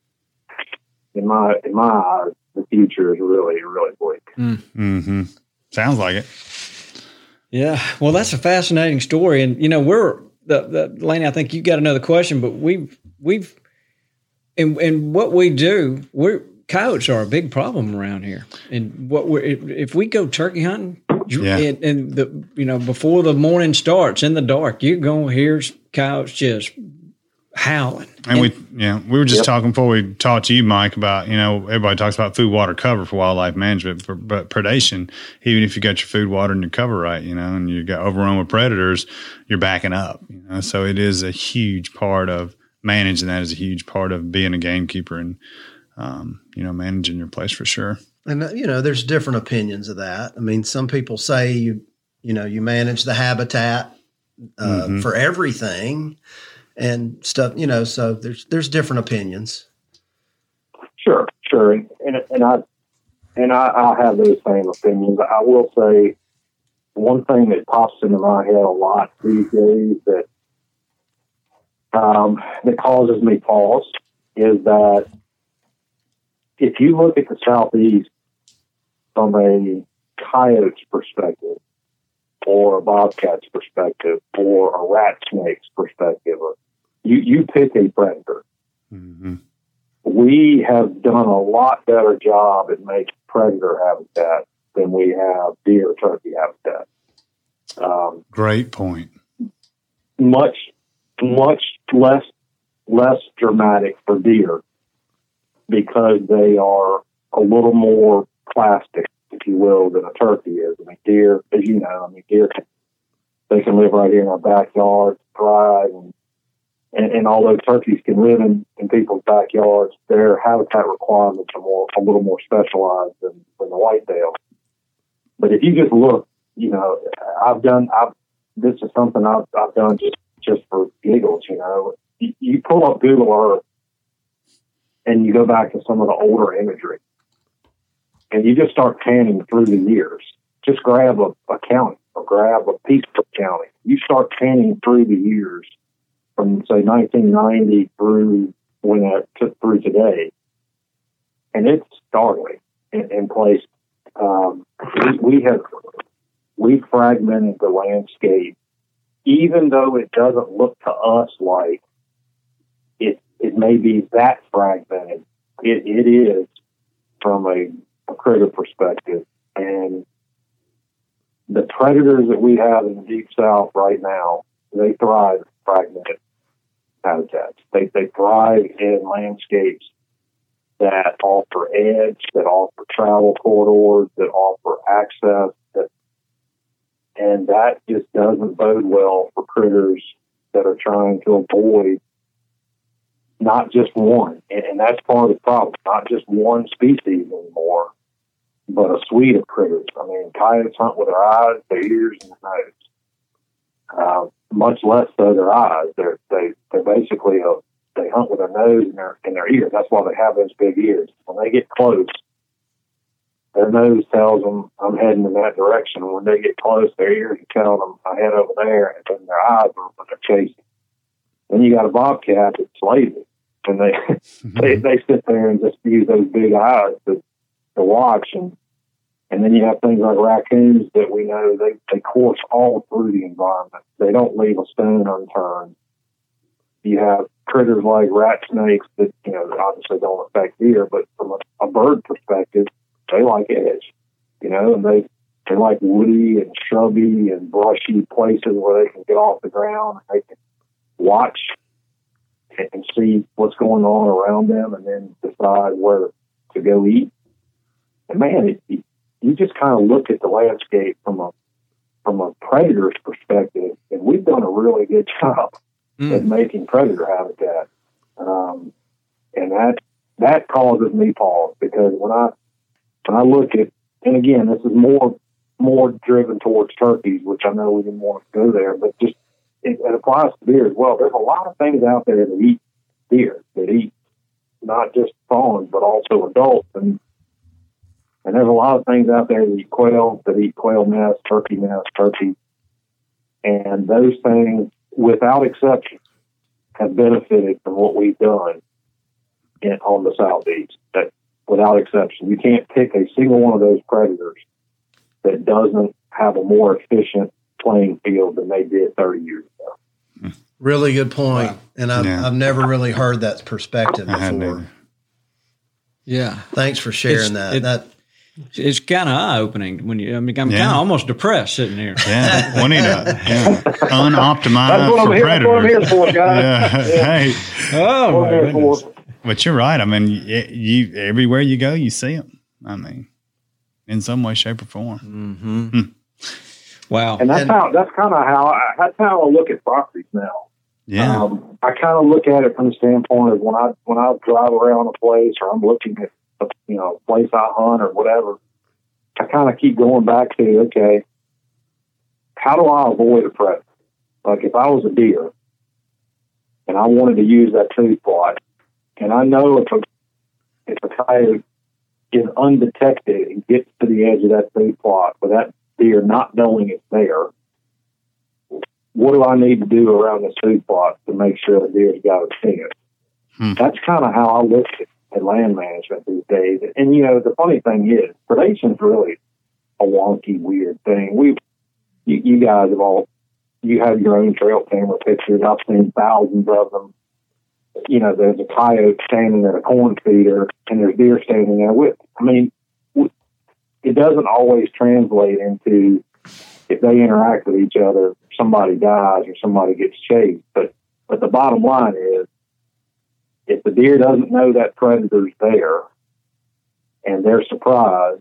in my in my eyes, the future is really, really bleak. Mm. Mm-hmm. Sounds like it. Yeah. Well, that's a fascinating story. And, you know, we're, the, the Laney, I think you got another question, but we've, we've, and, and what we do, we're, coyotes are a big problem around here. And what we're, if, if we go turkey hunting, Yeah. and, and the, you know, before the morning starts in the dark, you're going to hear coyotes just howling. And, and we, yeah, we were just yep. talking before we talked to you, Mike, about, you know, everybody talks about food, water, cover for wildlife management, for, but predation, even if you got your food, water, and your cover right, you know, and you got overrun with predators, you're backing up, you know, so it is a huge part of managing that is a huge part of being a gamekeeper and, um, you know, managing your place for sure. And, uh, you know, there's different opinions of that. I mean, some people say you, you know, you manage the habitat uh, mm-hmm. for everything and stuff, you know, so there's, there's different opinions. Sure, sure. And, and, and I, and I, I have those same opinions. I will say one thing that pops into my head a lot these days that um, that causes me pause is that if you look at the Southeast from a coyote's perspective, or a bobcat's perspective, or a rat snake's perspective, or you, you pick a predator. Mm-hmm. We have done a lot better job at making predator habitat than we have deer turkey habitat. Um, Great point. Much, much less, less dramatic for deer because they are a little more plastic, if you will, than a turkey is. I mean, deer, as you know, I mean, deer can, they can live right here in our backyards, thrive, and, and, and although turkeys can live in, in people's backyards, their habitat requirements are more, a little more specialized than, than the whitetail. But if you just look, you know, I've done, I've, this is something I've, I've done just, just for giggles, you know. You, you pull up Google Earth and you go back to some of the older imagery and you just start panning through the years. Just grab a, a county or grab a piece of county. You start panning through the years from, say, nineteen ninety through when it took through today. And it's startling in, in place. Um, we, we have, we fragmented the landscape, even though it doesn't look to us like it, it may be that fragmented. It, it is from a, a critter perspective. And the predators that we have in the Deep South right now, they thrive in fragmented habitats. They, they thrive in landscapes that offer edge, that offer travel corridors, that offer access, that, and that just doesn't bode well for critters that are trying to avoid not just one, and, and that's part of the problem, not just one species anymore, but a suite of critters. I mean, coyotes hunt with their eyes, their ears, and their nose. Uh, much less so their eyes. They're, they, they're basically a They hunt with their nose and their, and their ears. That's why they have those big ears. When they get close, their nose tells them, I'm heading in that direction. And when they get close, their ears are telling them, I head over there. And then their eyes are what they're chasing. Then you got a bobcat that's lazy. And they, they, they sit there and just use those big eyes to, to watch. And, and then you have things like raccoons that we know they, they course all through the environment. They don't leave a stone unturned. You have critters like rat snakes that, you know, obviously don't affect deer, but from a, a bird perspective, they like edge, you know, and they, they like woody and shrubby and brushy places where they can get off the ground. They can watch and see what's going on around them and then decide where to go eat. And man, it, you just kind of look at the landscape from a, from a predator's perspective, and we've done a really good job Mm. at making predator habitat. Um, and that, that causes me pause because when I, when I look at, and again, this is more, more driven towards turkeys, which I know we didn't want to go there, but just, it, it applies to deer as well. There's a lot of things out there that eat deer, that eat not just fawns, but also adults. And, and there's a lot of things out there that eat quail, that eat quail nests, turkey nests, turkey. And those things, without exception, have benefited from what we've done in, on the Southeast. That, without exception, you can't pick a single one of those predators that doesn't have a more efficient playing field than they did thirty years ago. Really good point. Wow. And I've, Yeah. I've never really heard that perspective I hadn't before. either. Yeah. Thanks for sharing It's- that. it- that It's kind of eye opening when you, I mean, I'm Yeah. kind of almost depressed sitting here. Yeah, we need a yeah. unoptimized That's what I'm for here, that's what I'm predators. here for, guys. Yeah. Hey, Oh, What my I'm here goodness. for. but you're right. I mean, you, you everywhere you go, you see them. I mean, in some way, shape, or form. Mm-hmm. Wow. And that's And- how, that's kind of how, I, that's how I look at properties now. Yeah, Um, I kind of look at it from the standpoint of when I, when I drive around a place or I'm looking at, a, you know, a place I hunt or whatever, I kind of keep going back to, okay, how do I avoid a predator? Like if I was a deer and I wanted to use that food plot, and I know if a, if a coyote is undetected and gets to the edge of that food plot with that deer not knowing it's there, what do I need to do around this food plot to make sure the deer's got a chance? Hmm. That's kind of how I look at, at land management these days. And, you know, the funny thing is, predation's really a wonky, weird thing. We, you, you guys have all, you have your own trail camera pictures. I've seen thousands of them. You know, there's a coyote standing at a corn feeder and there's deer standing there with, I mean, it doesn't always translate into, if they interact with each other, somebody dies or somebody gets chased. But, but the bottom line is, if the deer doesn't know that predator's there and they're surprised,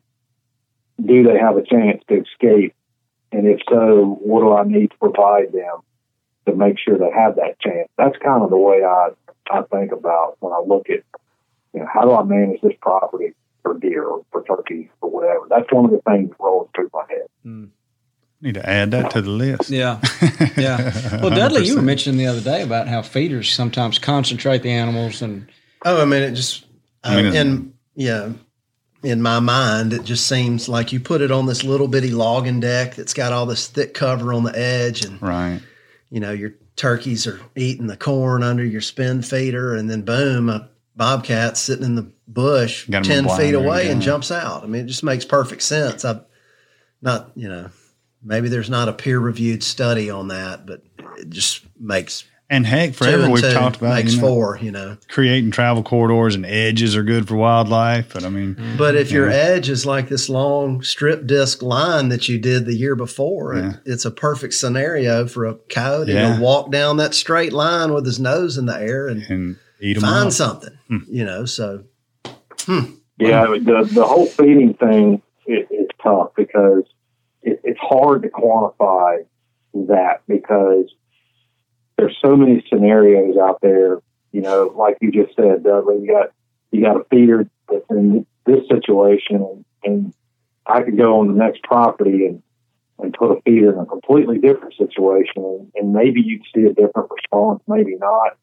do they have a chance to escape? And if so, what do I need to provide them to make sure they have that chance? That's kind of the way I, I think about when I look at, you know, how do I manage this property for deer or for turkey or whatever. That's one of the things that rolls through my head. Mm. Need to add that to the list. Yeah. Yeah. Well, Dudley, you were mentioning the other day about how feeders sometimes concentrate the animals and. Oh, I mean, it just, I mean, uh, in, yeah, in my mind, it just seems like you put it on this little bitty logging deck that's got all this thick cover on the edge. And, right. you know, your turkeys are eating the corn under your spin feeder, and then boom, a bobcat's sitting in the bush ten feet away and jumps out. I mean, it just makes perfect sense. I've not, you know, maybe there's not a peer-reviewed study on that, but it just makes and heck, forever we've talked about makes you know, four. You know, creating travel corridors and edges are good for wildlife. But I mean, but if yeah. your edge is like this long strip disc line that you did the year before, Yeah. it, it's a perfect scenario for a coyote Yeah. to walk down that straight line with his nose in the air and, and eat 'em find up. something. Hmm. You know, so hmm. Yeah, the the whole feeding thing is, is tough because it, it's hard to quantify that because there's so many scenarios out there. You know, like you just said, Dudley, you got you got a feeder that's in this situation, and, and I could go on the next property and and put a feeder in a completely different situation, and, and maybe you'd see a different response, maybe not.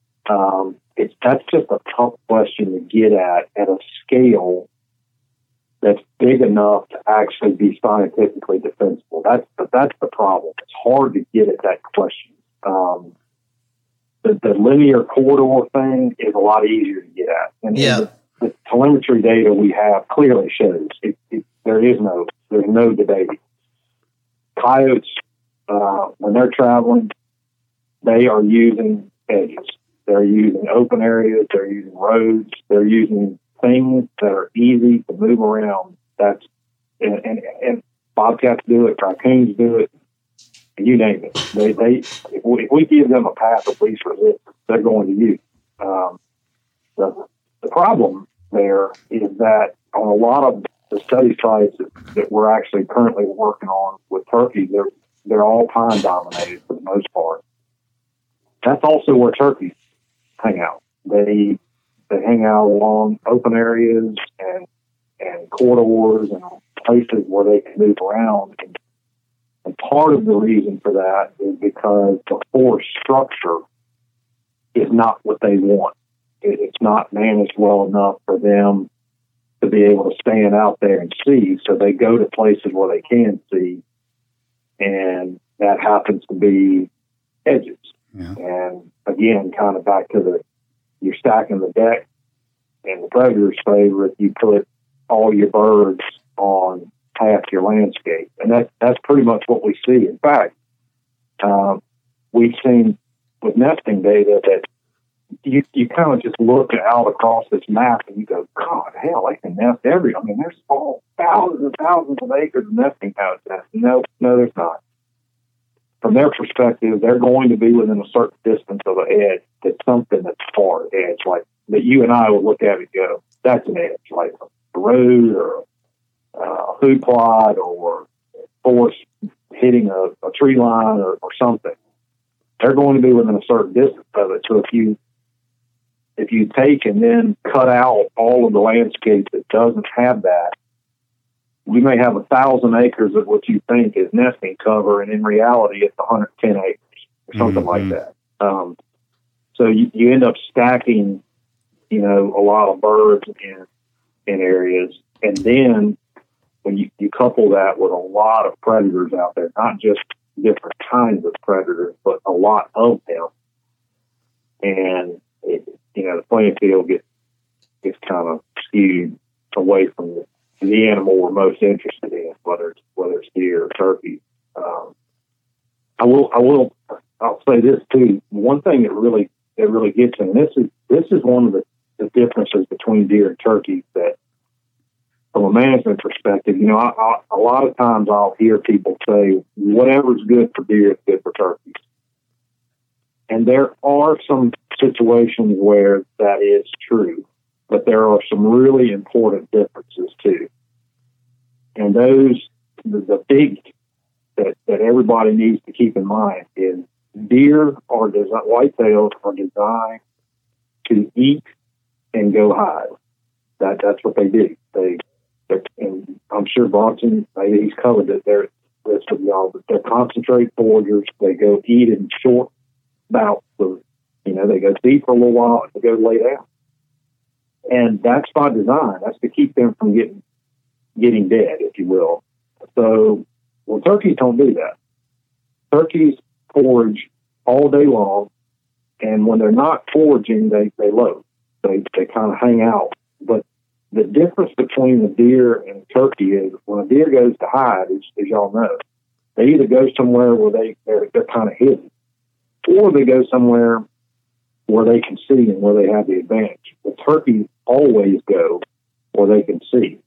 Um, it's that's just a tough question to get at at a scale that's big enough to actually be scientifically defensible. That's the, that's the problem. It's hard to get at that question. Um, the, the linear corridor thing is a lot easier to get at, and, Yeah. and the, the telemetry data we have clearly shows it, it, there is no there's no debate. Coyotes, uh, when they're traveling, they are using edges. They're using open areas. They're using roads. They're using things that are easy to move around. That's and, and, and bobcats do it. Raccoons do it. You name it. They they if we, if we give them a path of least resistance, they're going to use. Um, the the problem there is that on a lot of the study sites that, that we're actually currently working on with turkeys, they're they're all pine dominated for the most part. That's also where turkeys hang out. They they hang out along open areas and and corridors and places where they can move around. And, and part of the reason for that is because the forest structure is not what they want. It, it's not managed well enough for them to be able to stand out there and see. So they go to places where they can see, and that happens to be edges. Yeah. And again, kind of back to the, you're stacking the deck, and the predator's favorite, you put all your birds on half your landscape. And that, that's pretty much what we see. In fact, um, we've seen with nesting data that you, you kind of just look out across this map and you go, God, hell, they can nest every, I mean, there's all thousands and thousands of acres of nesting habitats. No, no, there's not. From their perspective, they're going to be within a certain distance of an edge that's something that's far edge, like that you and I would look at it and go, that's an edge, like a road or a food plot or force hitting a, a tree line or, or something. They're going to be within a certain distance of it. So if you if you take and then cut out all of the landscape that doesn't have that, we may have a thousand acres of what you think is nesting cover, and in reality, it's one hundred ten acres or something Mm-hmm. like that. Um, so you, you end up stacking, you know, a lot of birds in in areas. And then when you, you couple that with a lot of predators out there, not just different kinds of predators, but a lot of them. And, it, you know, the playing field gets, gets kind of skewed away from the, the animal we're most interested in, whether it's, whether it's deer or turkey. Um, I will, I will, I'll say this too. One thing that really, that really gets in this is, this is one of the, the differences between deer and turkey that, from a management perspective, you know, I, I, a lot of times I'll hear people say, whatever's good for deer is good for turkeys. And there are some situations where that is true, but there are some really important differences too. And those, the, the big that, that everybody needs to keep in mind is deer are designed, whitetails are designed to eat and go hide. That, that's what they do. They, and I'm sure Bronson, maybe he's covered it there, this with y'all, but they're concentrate foragers. They go eat in short bouts of, you know, they go feed for a little while and they go lay down. And that's by design. That's to keep them from getting, getting dead, if you will. So, well, turkeys don't do that. Turkeys forage all day long. And when they're not foraging, they, they load. They, they kind of hang out. But the difference between the deer and the turkey is when a deer goes to hide, as, as y'all know, they either go somewhere where they, they're, they're kind of hidden, or they go somewhere where they can see and where they have the advantage. The turkeys always go where they can see.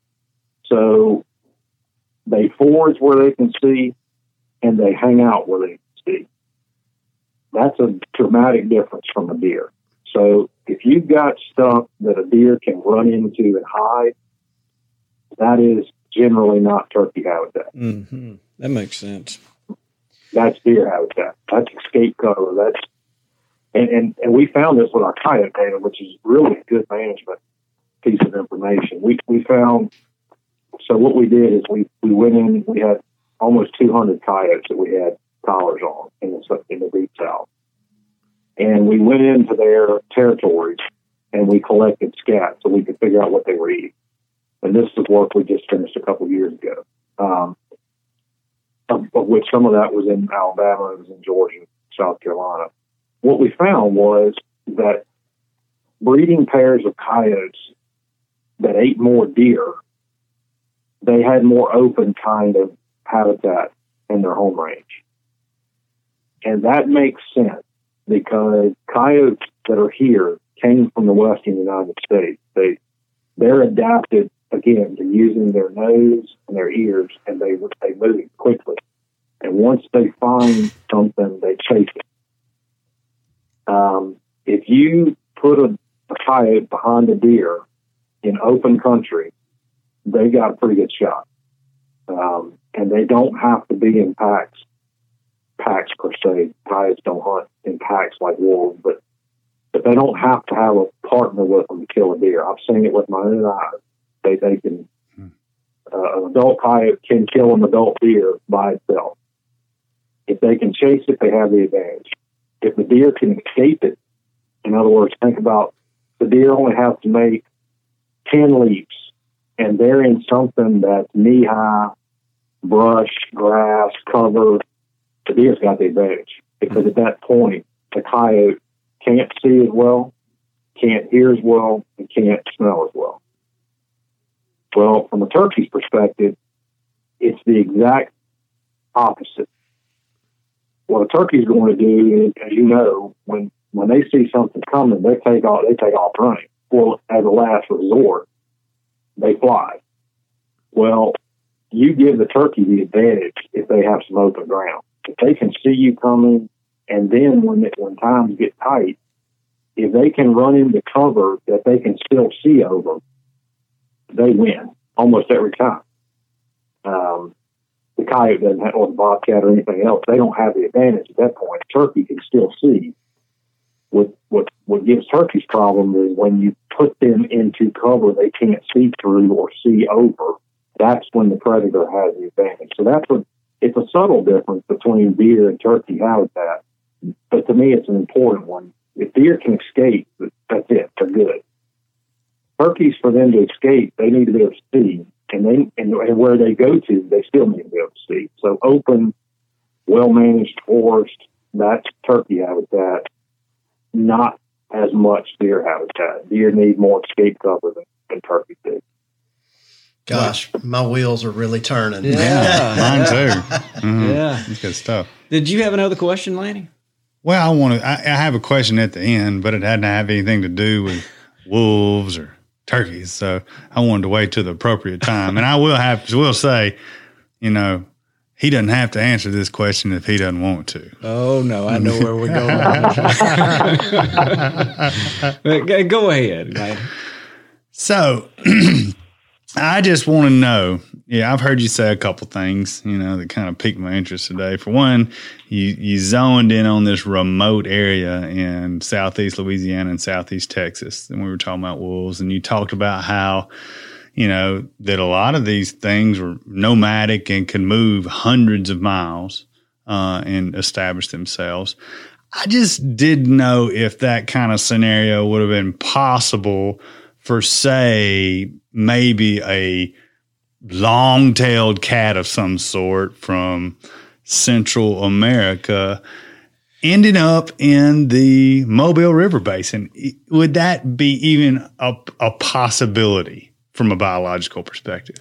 So they forage where they can see, and they hang out where they can see. That's a dramatic difference from a deer. So if you've got stuff that a deer can run into and hide, that is generally not turkey habitat. Mm-hmm. That makes sense. That's deer habitat. That's escape cover. That's and, and, and we found this with our coyote data, which is really a good management piece of information. We we found so what we did is we, we went in, we had almost two hundred coyotes that we had collars on in the in the deep south. And we went into their territories and we collected scat so we could figure out what they were eating. And this is work we just finished a couple of years ago, um, of, of which some of that was in Alabama, it was in Georgia, South Carolina. What we found was that breeding pairs of coyotes that ate more deer, they had more open kind of habitat in their home range. And that makes sense, because coyotes that are here came from the western United States. They, they're adapted, again, to using their nose and their ears, and they, they move quickly. And once they find something, they chase it. Um, if you put a, a coyote behind a deer in open country, they got a pretty good shot. Um, and they don't have to be in packs. Packs per se. Coyotes don't hunt in packs like wolves, but but they don't have to have a partner with them to kill a deer. I've seen it with my own eyes. They they can uh, an adult coyote can kill an adult deer by itself. If they can chase it, they have the advantage. If the deer can escape it, in other words, think about the deer only have to make ten leaps, and they're in something that's knee high, brush, grass, cover. The deer's got the advantage, because at that point, the coyote can't see as well, can't hear as well, and can't smell as well. Well, from a turkey's perspective, it's the exact opposite. What a turkey's going to do is, as you know, when, when they see something coming, they take off, they take off running. Well, as a last resort, they fly. Well, you give the turkey the advantage if they have some open ground. If they can see you coming, and then when it, when times get tight, if they can run into cover that they can still see over, they win almost every time. Um, the coyote doesn't have, or the bobcat or anything else, they don't have the advantage at that point. Turkey can still see. What what what gives turkeys problem is when you put them into cover they can't see through or see over. That's when the predator has the advantage. So that's what. It's a subtle difference between deer and turkey habitat, but to me it's an important one. If deer can escape, that's it, they're good. Turkeys for them to escape, they need to be able to see. And they and, and where they go to, they still need to be able to see. So open, well-managed forest, that's turkey habitat, not as much deer habitat. Deer need more escape cover than, than turkey do. Gosh, my wheels are really turning. Yeah, mine too. Mm-hmm. Yeah. That's good stuff. Did you have another question, Lanny? Well, I want to. I, I have a question at the end, but it hadn't have anything to do with wolves or turkeys. So I wanted to wait till the appropriate time. And I will have to will say, you know, he doesn't have to answer this question if he doesn't want to. Oh no, I know where we're going. Go ahead, man. So I just want to know. Yeah, I've heard you say a couple things, you know, that kind of piqued my interest today. For one, you, you zoned in on this remote area in southeast Louisiana and southeast Texas. And we were talking about wolves, and you talked about how, you know, that a lot of these things were nomadic and could move hundreds of miles uh, and establish themselves. I just didn't know if that kind of scenario would have been possible for, say, maybe a long-tailed cat of some sort from Central America ending up in the Mobile River Basin. Would that be even a, a possibility from a biological perspective?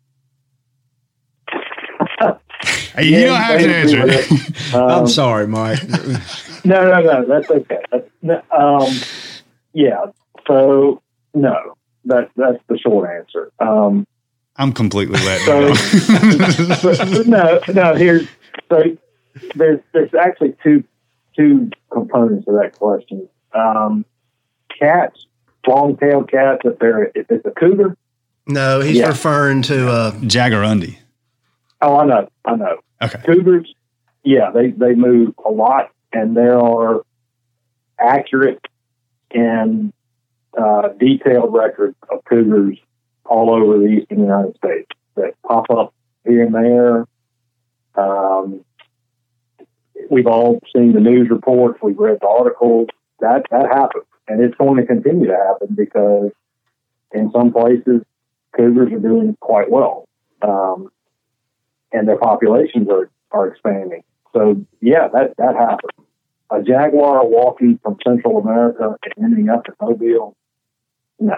You Yeah, don't have to answer it. Um, I'm sorry, Mike. No, no, no. That's okay. That's, no, um, yeah. So no, that's that's the short answer. Um, I'm completely let so, down. no, no. Here's so there's there's actually two two components to that question. Um, cats, long-tailed cats. If they're if it's a cougar. No, he's Yeah. referring to uh, Jaguarundi. Oh, I know, I know. Okay. Cougars, yeah, they, they move a lot, and there are accurate and uh, detailed records of cougars all over the eastern United States that pop up here and there. Um, we've all seen the news reports. We've read the articles. That that happens, and it's going to continue to happen because in some places cougars are doing quite well. Um, and their populations are, are expanding. So, yeah, that, that happens. A jaguar walking from Central America and ending up in Mobile, no.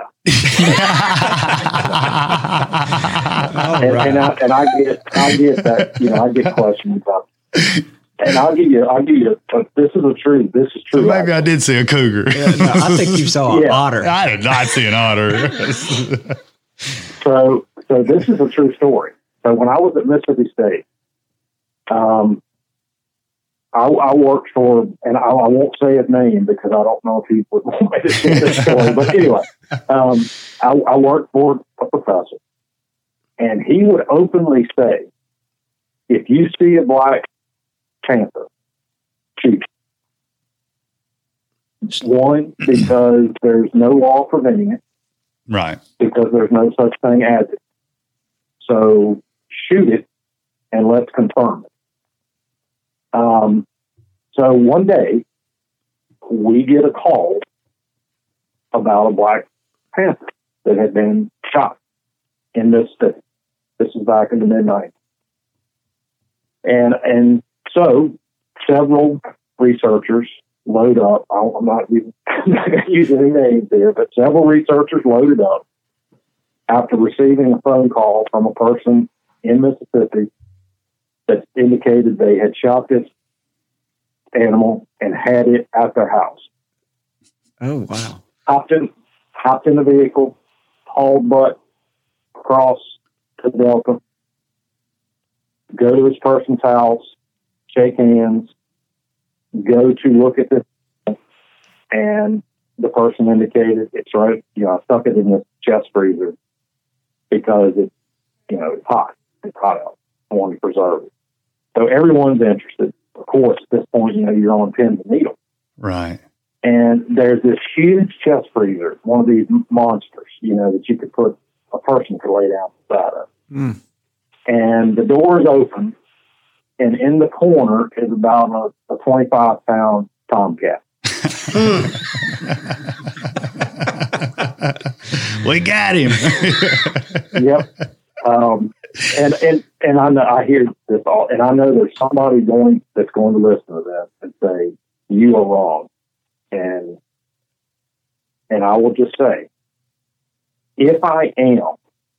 and, and, I, and I get I get that, you know, I get questions about and I'll give you, I'll give you, uh, this is a true, this is true. Maybe I did see a cougar. Yeah, no, I think you saw an Yeah. otter. I did not see an otter. So, so this is a true story. So when I was at Mississippi State, um, I, I worked for, and I, I won't say his name because I don't know if he would want me to share this story. But anyway, um, I, I worked for a professor, and he would openly say, "If you see a black panther, shoot." One, because there's no law preventing it, Right. because there's no such thing as it. So shoot it and let's confirm it. Um, so one day we get a call about a black panther that had been shot in this city. This is back in the mid nineties. And, and so several researchers load up. I'm not using, using any names there, but several researchers loaded up after receiving a phone call from a person in Mississippi that indicated they had shot this animal and had it at their house. Oh, wow. Hopped in, hopped in the vehicle, hauled butt across to Delta, go to this person's house, shake hands, go to look at this, and the person indicated it's right, you know, I stuck it in this chest freezer because it's, you know, it's hot. It's hot out. I want to preserve it. So everyone's interested. Of course, at this point, you know, you're on pins and needles. Right. And there's this huge chest freezer, one of these monsters, you know, that you could put, a person could lay down beside of. Mm. And the door is open, and in the corner is about a, a twenty-five pound tomcat. We got him. Yep. Um, and and and I know I hear this all, and I know there's somebody going that's going to listen to this and say you are wrong, and and I will just say, if I am,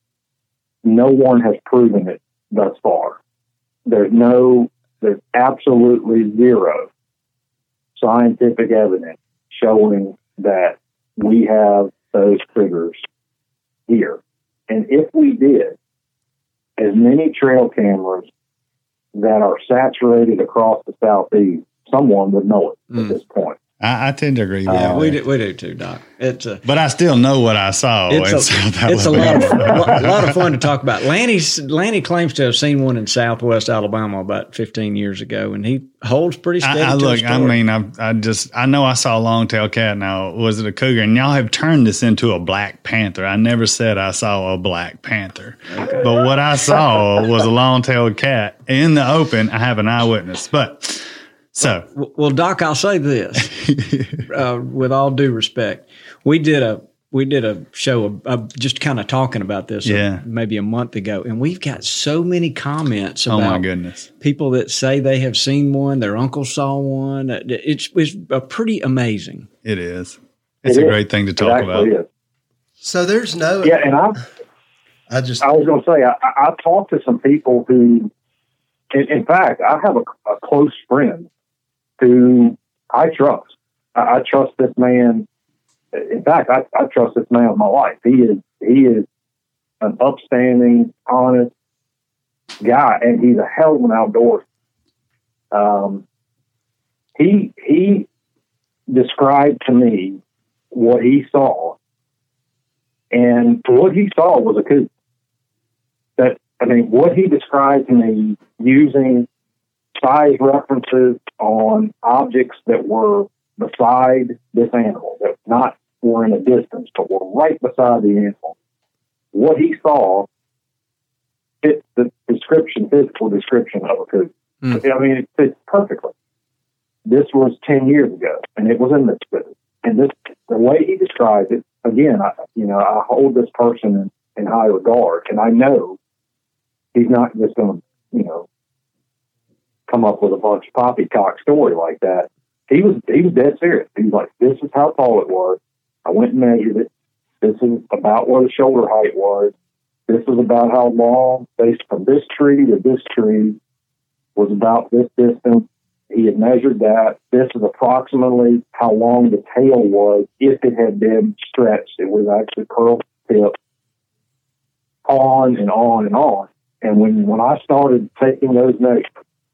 no one has proven it thus far. There's no, there's absolutely zero scientific evidence showing that we have those triggers here. And if we did, as many trail cameras that are saturated across the Southeast, someone would know it mm. at this point. I, I tend to agree with yeah, you. We do, we do too, Doc. It's a, but I still know what I saw. It's a, it's a lot, of, a lot of fun to talk about. Lanny, Lanny claims to have seen one in Southwest Alabama about fifteen years ago, and he holds pretty steady. I, I to look, the I story. mean, I, I just, I know I saw a long-tailed cat. Now, was it a cougar? And y'all have turned this into a black panther. I never said I saw a black panther, okay. But what I saw was a long-tailed cat in the open. I have an eyewitness, but. So, well, Doc, I'll say this, uh, with all due respect, we did a we did a show uh, just kind of talking about this, yeah. a, maybe a month ago, and we've got so many comments about oh my goodness. people that say they have seen one, their uncle saw one. It's it's a pretty amazing. It is. It's it a is. great thing to talk about. Is. So there's no. Yeah, and I, I just I was going to say I, I talked to some people who, in, in fact, I have a, a close friend who I trust. I, I trust this man. In fact, I, I trust this man with my life. He is he is an upstanding, honest guy, and he's a hell of an outdoorsman. Um, he he described to me what he saw, and what he saw was a cougar. That I mean, what he described to me using size references on objects that were beside this animal, that not were in a distance, but were right beside the animal. What he saw fit the description, physical description of a cougar. Mm. I mean, it fits perfectly. This was ten years ago, and it was in this food. And this, the way he described it, again, I, you know, I hold this person in, in high regard, and I know he's not just going to, you know, come up with a bunch of poppycock story like that. He was he was dead serious. He was like, this is how tall it was. I went and measured it. This is about where the shoulder height was. This is about how long, based from this tree to this tree, was about this distance. He had measured that. This is approximately how long the tail was if it had been stretched. It was actually curled tip, on and on and on. And when, when I started taking those measurements,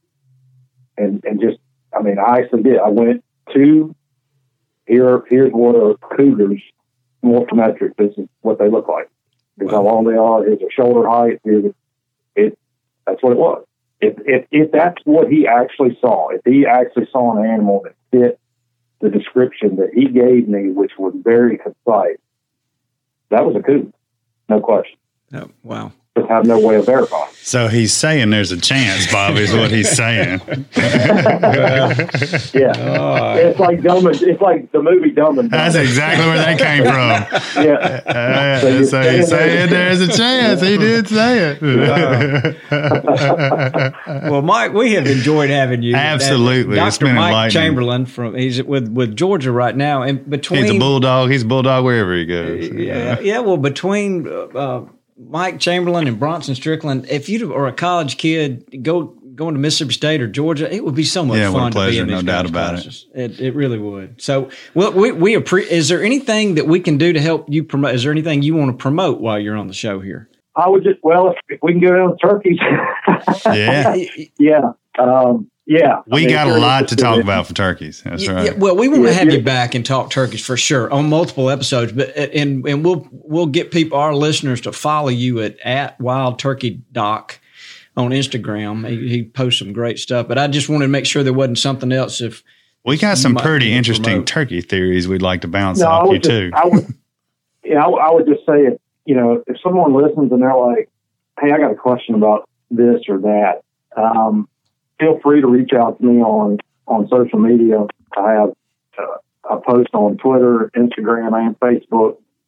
and, and just, I mean, I actually did. I went to, here, here's what a cougar's morphometric, this is what they look like. Here's how long they are, here's their shoulder height, here's it, it, that's what it was. If, if, if that's what he actually saw, if he actually saw an animal that fit the description that he gave me, which was very concise, that was a cougar, no question. Oh, wow. Just have no way of verifying. So he's saying there's a chance, Bob, is what he's saying. Yeah. Oh. It's like Dumb and, it's like the movie Dumb and Dumber. That's exactly where that came from. Yeah. Uh, so, so he's saying there's a chance. He did say it. Uh, well, Mike, we have enjoyed having you. Absolutely. Doctor It's been Mike enlightening. Chamberlain from he's with, with Georgia right now, and between he's a bulldog. He's a bulldog wherever he goes. Yeah. Yeah. Well, between uh, Mike Chamberlain and Bronson Strickland, if you are a college kid, go going to Mississippi State or Georgia, it would be so much yeah, fun what a pleasure, to be in these no doubt about classes. it. it. It really would. So, well, we we appre- is there anything that we can do to help you promote? Is there anything you want to promote while you're on the show here? I would just, well, if, if we can go down to turkeys. Yeah. Yeah. Um, yeah. We I mean, got a lot to talk about for turkeys. That's yeah, right. Yeah, well, we want yeah, to have yeah. you back and talk turkeys for sure on multiple episodes, but and and we'll we'll get people, our listeners, to follow you at at Wild Turkey Doc on Instagram. He, he posts some great stuff, but I just wanted to make sure there wasn't something else. If we got some pretty interesting promote. turkey theories we'd like to bounce no, off you just, too. I would, yeah, I, I would just say, if, you know, if someone listens and they're like, "Hey, I got a question about this or that," um, feel free to reach out to me on, on social media. I have uh, I post on Twitter, Instagram, and Facebook.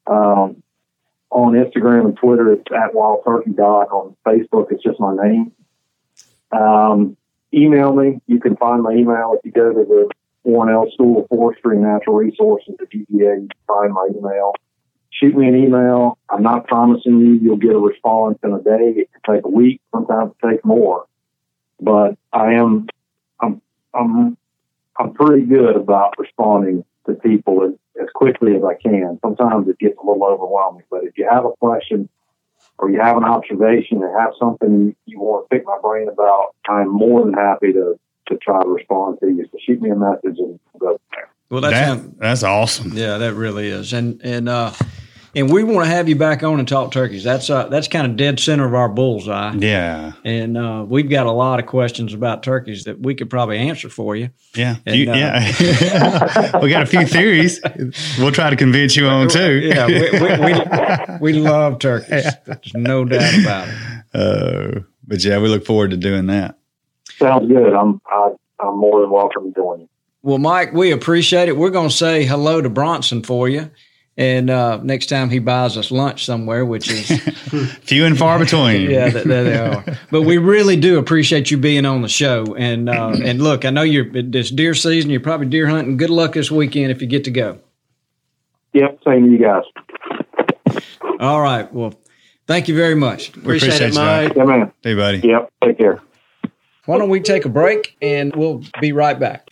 Um, on Instagram and Twitter, it's at Wild Turkey Doc. On Facebook, it's just my name. Um, email me. You can find my email if you go to the one L School of Forestry and Natural Resources at G T A. You can find my email. Shoot me an email. I'm not promising you you'll get a response in a day. It can take a week. Sometimes it takes more. But I am, I'm, I'm, I'm pretty good about responding to people as, as quickly as I can. Sometimes it gets a little overwhelming, but if you have a question or you have an observation and have something you want to pick my brain about, I'm more than happy to, to try to respond to you. So shoot me a message and we'll go from there. Well, that's, that, that's awesome. Yeah, that really is. And, and, uh, And we want to have you back on and talk turkeys. That's uh, that's kind of dead center of our bullseye. Yeah. And uh, we've got a lot of questions about turkeys that we could probably answer for you. Yeah. And, you, uh, yeah. We got a few theories. We'll try to convince you on too. Yeah. We, we, we, we love turkeys. There's no doubt about it. Uh, but yeah, we look forward to doing that. Sounds good. I'm I, I'm more than welcome to join you. Well, Mike, we appreciate it. We're going to say hello to Bronson for you. And uh, next time he buys us lunch somewhere, which is few and far between. Yeah, that, that they are. But we really do appreciate you being on the show. And uh, and look, I know you're it's deer season. You're probably deer hunting. Good luck this weekend if you get to go. Yep, same to you guys. All right. Well, thank you very much. Appreciate, appreciate it, Mike. Yeah, man. Hey, buddy. Yep. Take care. Why don't we take a break and we'll be right back.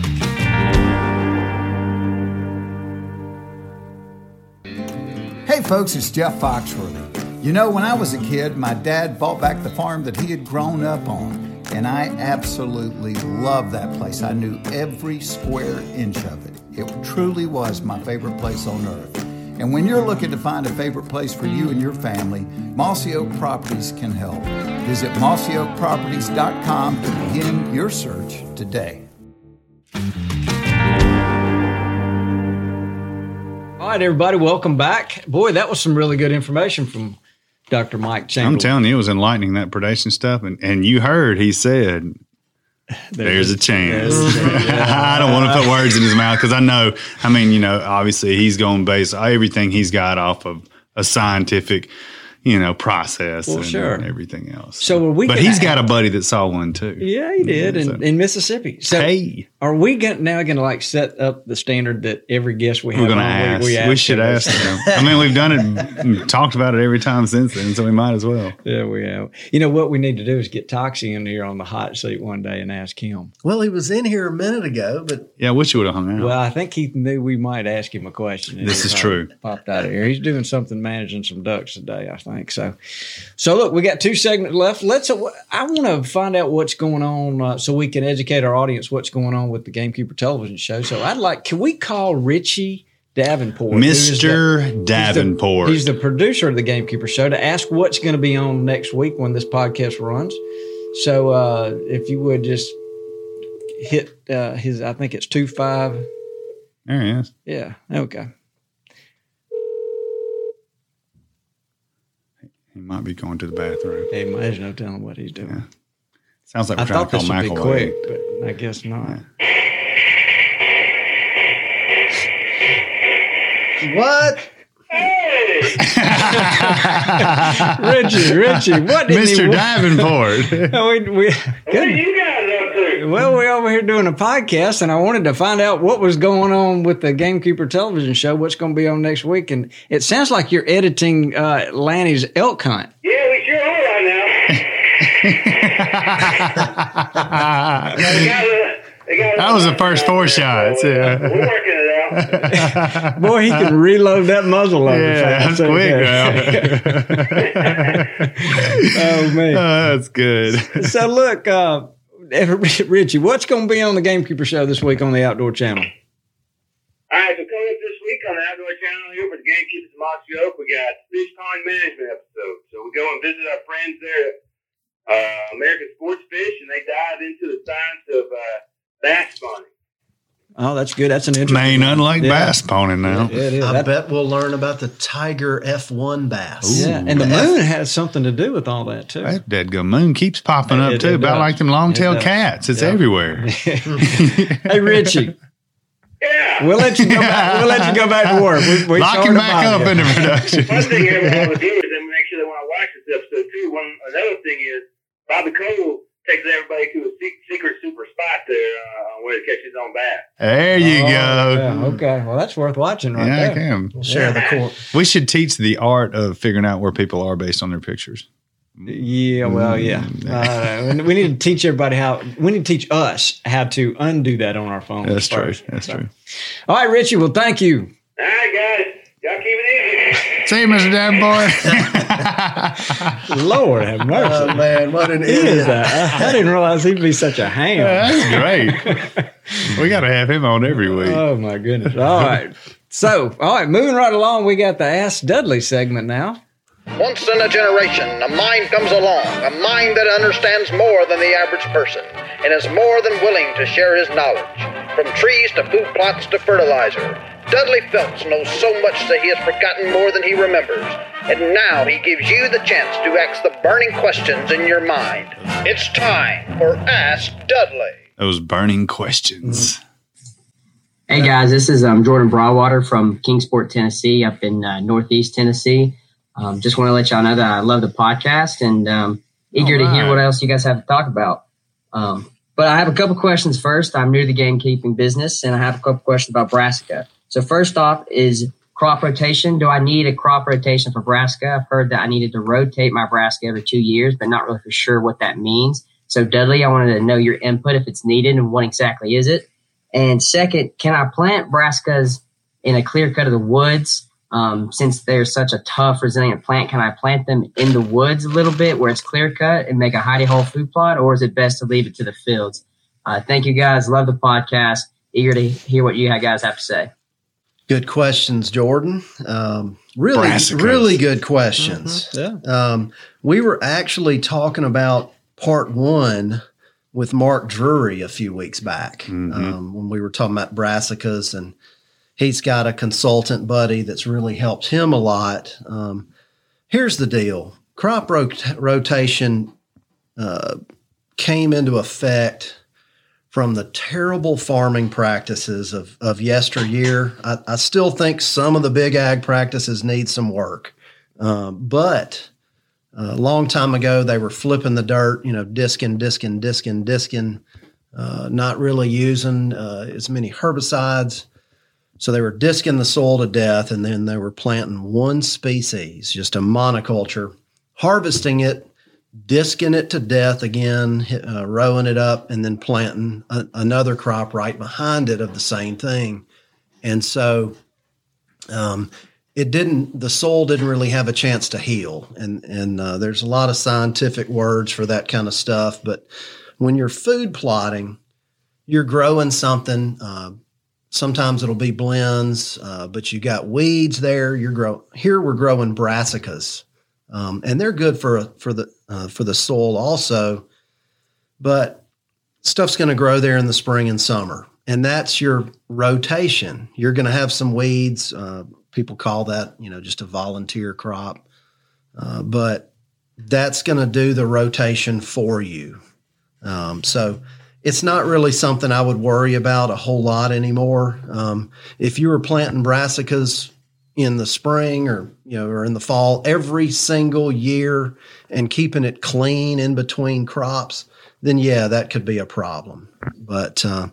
Hey folks, it's Jeff Foxworthy. You know, when I was a kid, my dad bought back the farm that he had grown up on, and I absolutely loved that place. I knew every square inch of it. It truly was my favorite place on earth. And when you're looking to find a favorite place for you and your family, Mossy Oak Properties can help. Visit mossy oak properties dot com to begin your search today. All right, everybody, welcome back. Boy, that was some really good information from Doctor Mike Chamberlain. I'm telling you, it was enlightening, that predation stuff. And, and you heard he said, there's, there's a chance. There's, yeah. I don't want to put words in his mouth because I know, I mean, you know, obviously he's going to base everything he's got off of a scientific, you know, process well, and, sure. and everything else. So are we but he's got a buddy that saw one too. Yeah, he did in, so. in Mississippi. So hey. Are we gonna, now going to like set up the standard that every guest we have We're going to on, ask. We, we, ask we should ask them. I mean, we've done it and talked about it every time since then, so we might as well. Yeah, we have. You know, what we need to do is get Toxie in here on the hot seat one day and ask him. Well, he was in here a minute ago, but. Yeah, I wish you would have hung out. Well, I think he knew we might ask him a question. This is true. Popped out of here. He's doing something managing some ducks today, I think. So, so look, we got two segments left. Let's. Uh, I want to find out what's going on uh, so we can educate our audience what's going on with the Gamekeeper Television Show. So I'd like, can we call Richie Davenport, Mister The, Davenport? He's the, he's the producer of the Gamekeeper Show, to ask what's going to be on next week when this podcast runs. So uh, if you would just hit uh, his, I think it's two five. There he is. Yeah. Okay. He might be going to the bathroom. Hey, there's no telling what he's doing. Yeah. Sounds like we're I trying thought to call this would Michael. be quick, but I guess not. Yeah. What? Hey! Richie, Richie, what did Mister he Davenport. we, we, What are you guys up to? well, we're over here doing a podcast, and I wanted to find out what was going on with the Gamekeeper Television Show, what's going to be on next week. And it sounds like you're editing uh, Lanny's elk hunt. Yeah, we sure are right now. they got a, they got That was the first four shots. So, uh, Yeah. We're working it out. Boy, he can reload that muzzle loader Yeah, fast. that's quick, Oh, man. Oh, that's good. So, look, uh, Richie, what's going to be on the Gamekeeper Show this week on the Outdoor Channel? All right, so coming up this week on the Outdoor Channel here for the Gamekeepers of Mossy Oak, we got Fish Pond Management episode. So we go and visit our friends there at uh, American Sports Fish, and they dive into the science of uh, bass spawning. Oh, that's good. That's an interesting. Man, nothing like Yeah. bass spawning now. Yeah, it is. I That- bet we'll learn about the Tiger F one bass. yeah, and the F- moon has something to do with all that, too. That dead gum moon keeps popping up It- too, it about does. like them long-tailed It does. cats. It's Yeah. everywhere. Hey, Richie. Yeah. We'll let you go back. We'll let you go back to work. We, we Lock him back up into production. One thing everyone will do is then make sure they want to watch this episode too. One another thing is Bobby Cole takes everybody to a secret super spot there uh, where he catches his own bat. There you oh, go. Yeah, okay, well that's worth watching right yeah, there. I can. We'll share the court. We should teach the art of figuring out where people are based on their pictures. Yeah, well, yeah. Uh, we need to teach everybody how. We need to teach us how to undo that on our phone. That's first. true. That's so. true. All right, Richie. Well, thank you. All right, guys. Y'all keep it easy. See you, Mister Davenport. Lord have mercy. Oh, man, what an He is idiot. a, I didn't realize he'd be such a ham. That's great. We got to have him on every week. Oh, my goodness. All right. So, all right, moving right along, we got the Ask Dudley segment now. Once in a generation, a mind comes along, a mind that understands more than the average person, and is more than willing to share his knowledge. From trees to food plots to fertilizer, Dudley Phelps knows so much that he has forgotten more than he remembers. And now he gives you the chance to ask the burning questions in your mind. It's time for Ask Dudley. Those burning questions. Hey guys, this is um, Jordan Broadwater from Kingsport, Tennessee, up in uh, Northeast Tennessee. Um, just want to let y'all know that I love the podcast and um, eager All right. to hear what else you guys have to talk about. Um, but I have a couple questions first. I'm new to the gamekeeping business, and I have a couple questions about brassica. So first off is crop rotation. Do I need a crop rotation for brassica? I've heard that I needed to rotate my brassica every two years, but not really for sure what that means. So Dudley, I wanted to know your input if it's needed and what exactly is it. And second, can I plant brassicas in a clear cut of the woods? Um, since they're such a tough, resilient plant, can I plant them in the woods a little bit where it's clear cut and make a hidey hole food plot, or is it best to leave it to the fields? Uh, thank you guys. Love the podcast. Eager to hear what you guys have to say. Good questions, Jordan. Um, really, Brassicas. really good questions. Mm-hmm. Yeah. Um, we were actually talking about part one with Mark Drury a few weeks back Mm-hmm. um, when we were talking about brassicas, and he's got a consultant buddy that's really helped him a lot. Um, here's the deal. Crop rot- rotation uh, came into effect from the terrible farming practices of, of yesteryear. I, I still think some of the big ag practices need some work. Um, but a long time ago, they were flipping the dirt, you know, disking, disking, disking, disking, uh, not really using uh, as many herbicides. So they were disking the soil to death, and then they were planting one species, just a monoculture, harvesting it, disking it to death again, uh, rowing it up, and then planting a, another crop right behind it of the same thing. And so um, it didn't, the soil didn't really have a chance to heal. And, and uh, there's a lot of scientific words for that kind of stuff. But when you're food plotting, you're growing something, uh, sometimes it'll be blends, uh, but you got weeds there. You're grow here. We're growing brassicas, um, and they're good for for the uh, for the soil also. But stuff's going to grow there in the spring and summer, and that's your rotation. You're going to have some weeds. Uh, people call that, you know, just a volunteer crop, uh, but that's going to do the rotation for you. Um, so. It's not really something I would worry about a whole lot anymore. Um, if you were planting brassicas in the spring or, you know, or in the fall every single year and keeping it clean in between crops, then yeah, that could be a problem. But uh,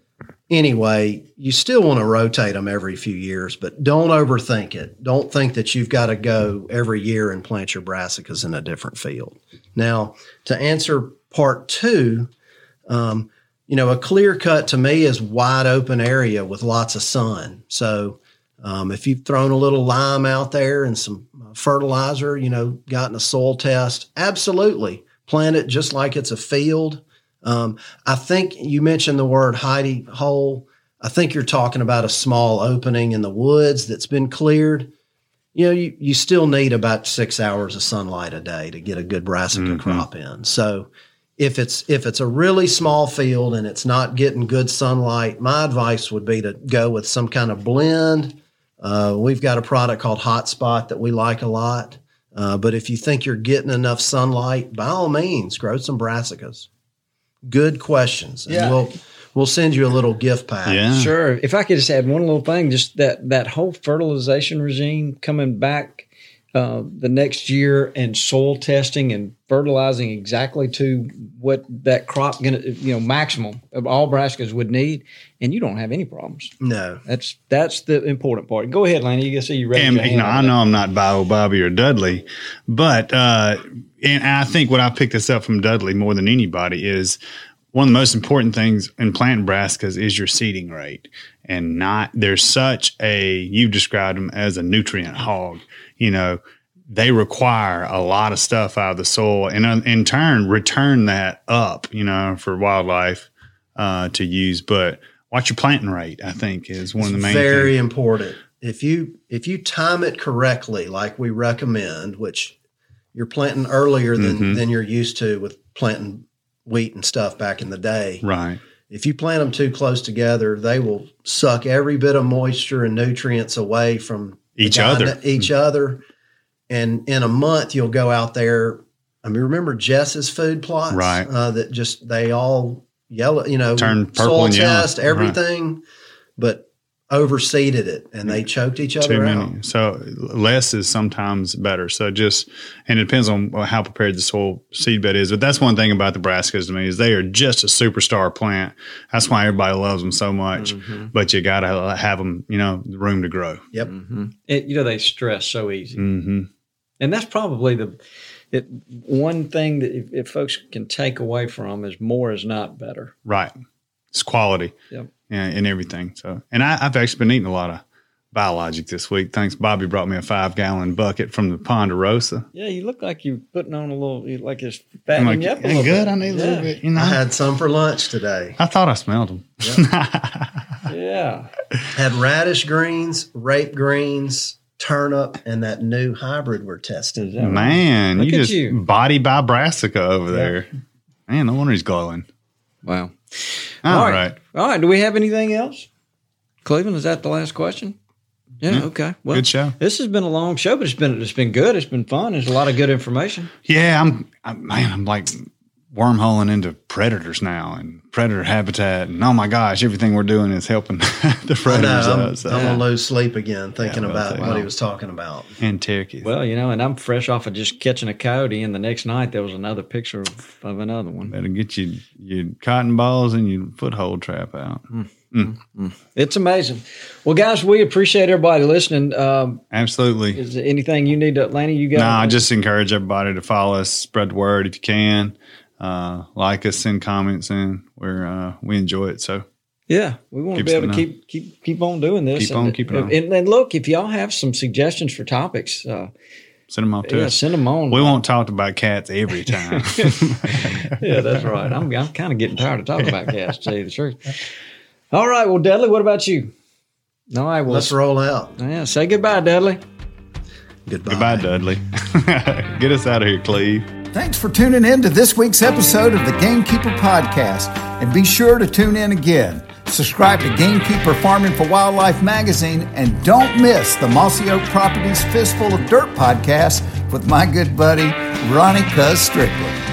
anyway, you still want to rotate them every few years, but don't overthink it. Don't think that you've got to go every year and plant your brassicas in a different field. Now, to answer part two, Um, you know, a clear cut to me is wide open area with lots of sun. So um, if you've thrown a little lime out there and some fertilizer, you know, gotten a soil test, absolutely plant it just like it's a field. Um, I think you mentioned the word hidey hole. I think you're talking about a small opening in the woods that's been cleared. You know, you, you still need about six hours of sunlight a day to get a good brassica Mm-hmm. crop in. So If it's if it's a really small field and it's not getting good sunlight, my advice would be to go with some kind of blend. Uh, we've got a product called Hotspot that we like a lot. Uh, but if you think you're getting enough sunlight, by all means, grow some brassicas. Good questions. And Yeah. we'll we'll send you a little gift pack. Yeah. Sure. If I could just add one little thing, just that that whole fertilization regime coming back uh, the next year and soil testing and fertilizing exactly to what that crop gonna you know maximum of all brassicas would need, and you don't have any problems. No, that's that's the important part. Go ahead, Lanny. You can see you ready. And, you know, I know I'm not Bio Bobby or Dudley, but uh, and I think what I picked this up from Dudley more than anybody is one of the most important things in planting brassicas is your seeding rate, and not there's such a you described them as a nutrient hog. You know, they require a lot of stuff out of the soil, and uh, in turn return that up. You know, for wildlife uh, to use, but watch your planting rate. I think is one it's of the main very things. important. If you if you time it correctly, like we recommend, which you're planting earlier than Mm-hmm. than you're used to with planting wheat and stuff back in the day. Right. If you plant them too close together, they will suck every bit of moisture and nutrients away from Each the other. dyna- Each other. And in a month, you'll go out there. I mean, remember Jess's food plots? Right. Uh, that just, they all yellow, you know, Turn purple soil and yellow. test, everything, but overseeded it and they choked each other Too out. many. So less is sometimes better. So just, and it depends on how prepared the soil seed bed is. But that's one thing about the brassicas to me is they are just a superstar plant. That's why everybody loves them so much. Mm-hmm. But you got to have them, you know, room to grow. Yep. Mm-hmm. It, you know, they stress so easy. Mm-hmm. And that's probably the it, one thing that if, if folks can take away from is more is not better. Right. It's quality. Yep. And, and everything. So, and I, I've actually been eating a lot of Biologic this week. Thanks. Bobby brought me a five gallon bucket from the Ponderosa. Yeah, you look like you're putting on a little, like it's fattening I'm like, you up a "Ain't little good. bit." I need a yeah. little bit. You know, I had some for lunch today. I thought I smelled them. Yeah. Had radish greens, rape greens, turnip, and that new hybrid we're testing. Man, Look you at just you. body by brassica over there. Man, no wonder he's glowing. Wow. All All right. All right. Do we have anything else? Cleveland, is that the last question? Yeah. Yeah. Okay. Well, Good show. This has been a long show, but it's been it's been good. It's been fun. There's a lot of good information. Yeah, I'm, I'm man, I'm like wormholing into predators now and predator habitat. And oh my gosh, everything we're doing is helping the I predators know, I'm, out. So. I'm going to lose sleep again thinking Yeah, about wow. what he was talking about. And turkeys. Well, you know, and I'm fresh off of just catching a coyote, and the next night there was another picture of, of another one. Better get your, your cotton balls and your foothold trap out. Mm. Mm. It's amazing. Well, guys, we appreciate everybody listening. Um, Absolutely. is there anything you need to, Lanny, you got? No, I just encourage everybody to follow us, spread the word if you can. Uh, like us, send comments in. We're uh, we enjoy it. So Yeah, we want to Keep be able to us keep keep keep on doing this. Keep on and, keeping on. And, and look, if y'all have some suggestions for topics, uh, send them off to yeah, us. send them on. We won't talk about cats every time. Yeah, that's right. I'm I'm kind of getting tired of talking about cats, to tell you the truth. All right, well, Dudley, what about you? All right, well, Let's roll out. Yeah, say goodbye, Dudley. Goodbye. Goodbye, Dudley. Get us out of here, Cleve. Thanks for tuning in to this week's episode of the Gamekeeper Podcast. And be sure to tune in again. Subscribe to Gamekeeper Farming for Wildlife magazine and don't miss the Mossy Oak Properties Fistful of Dirt podcast with my good buddy, Ronnie Cuz Strickland.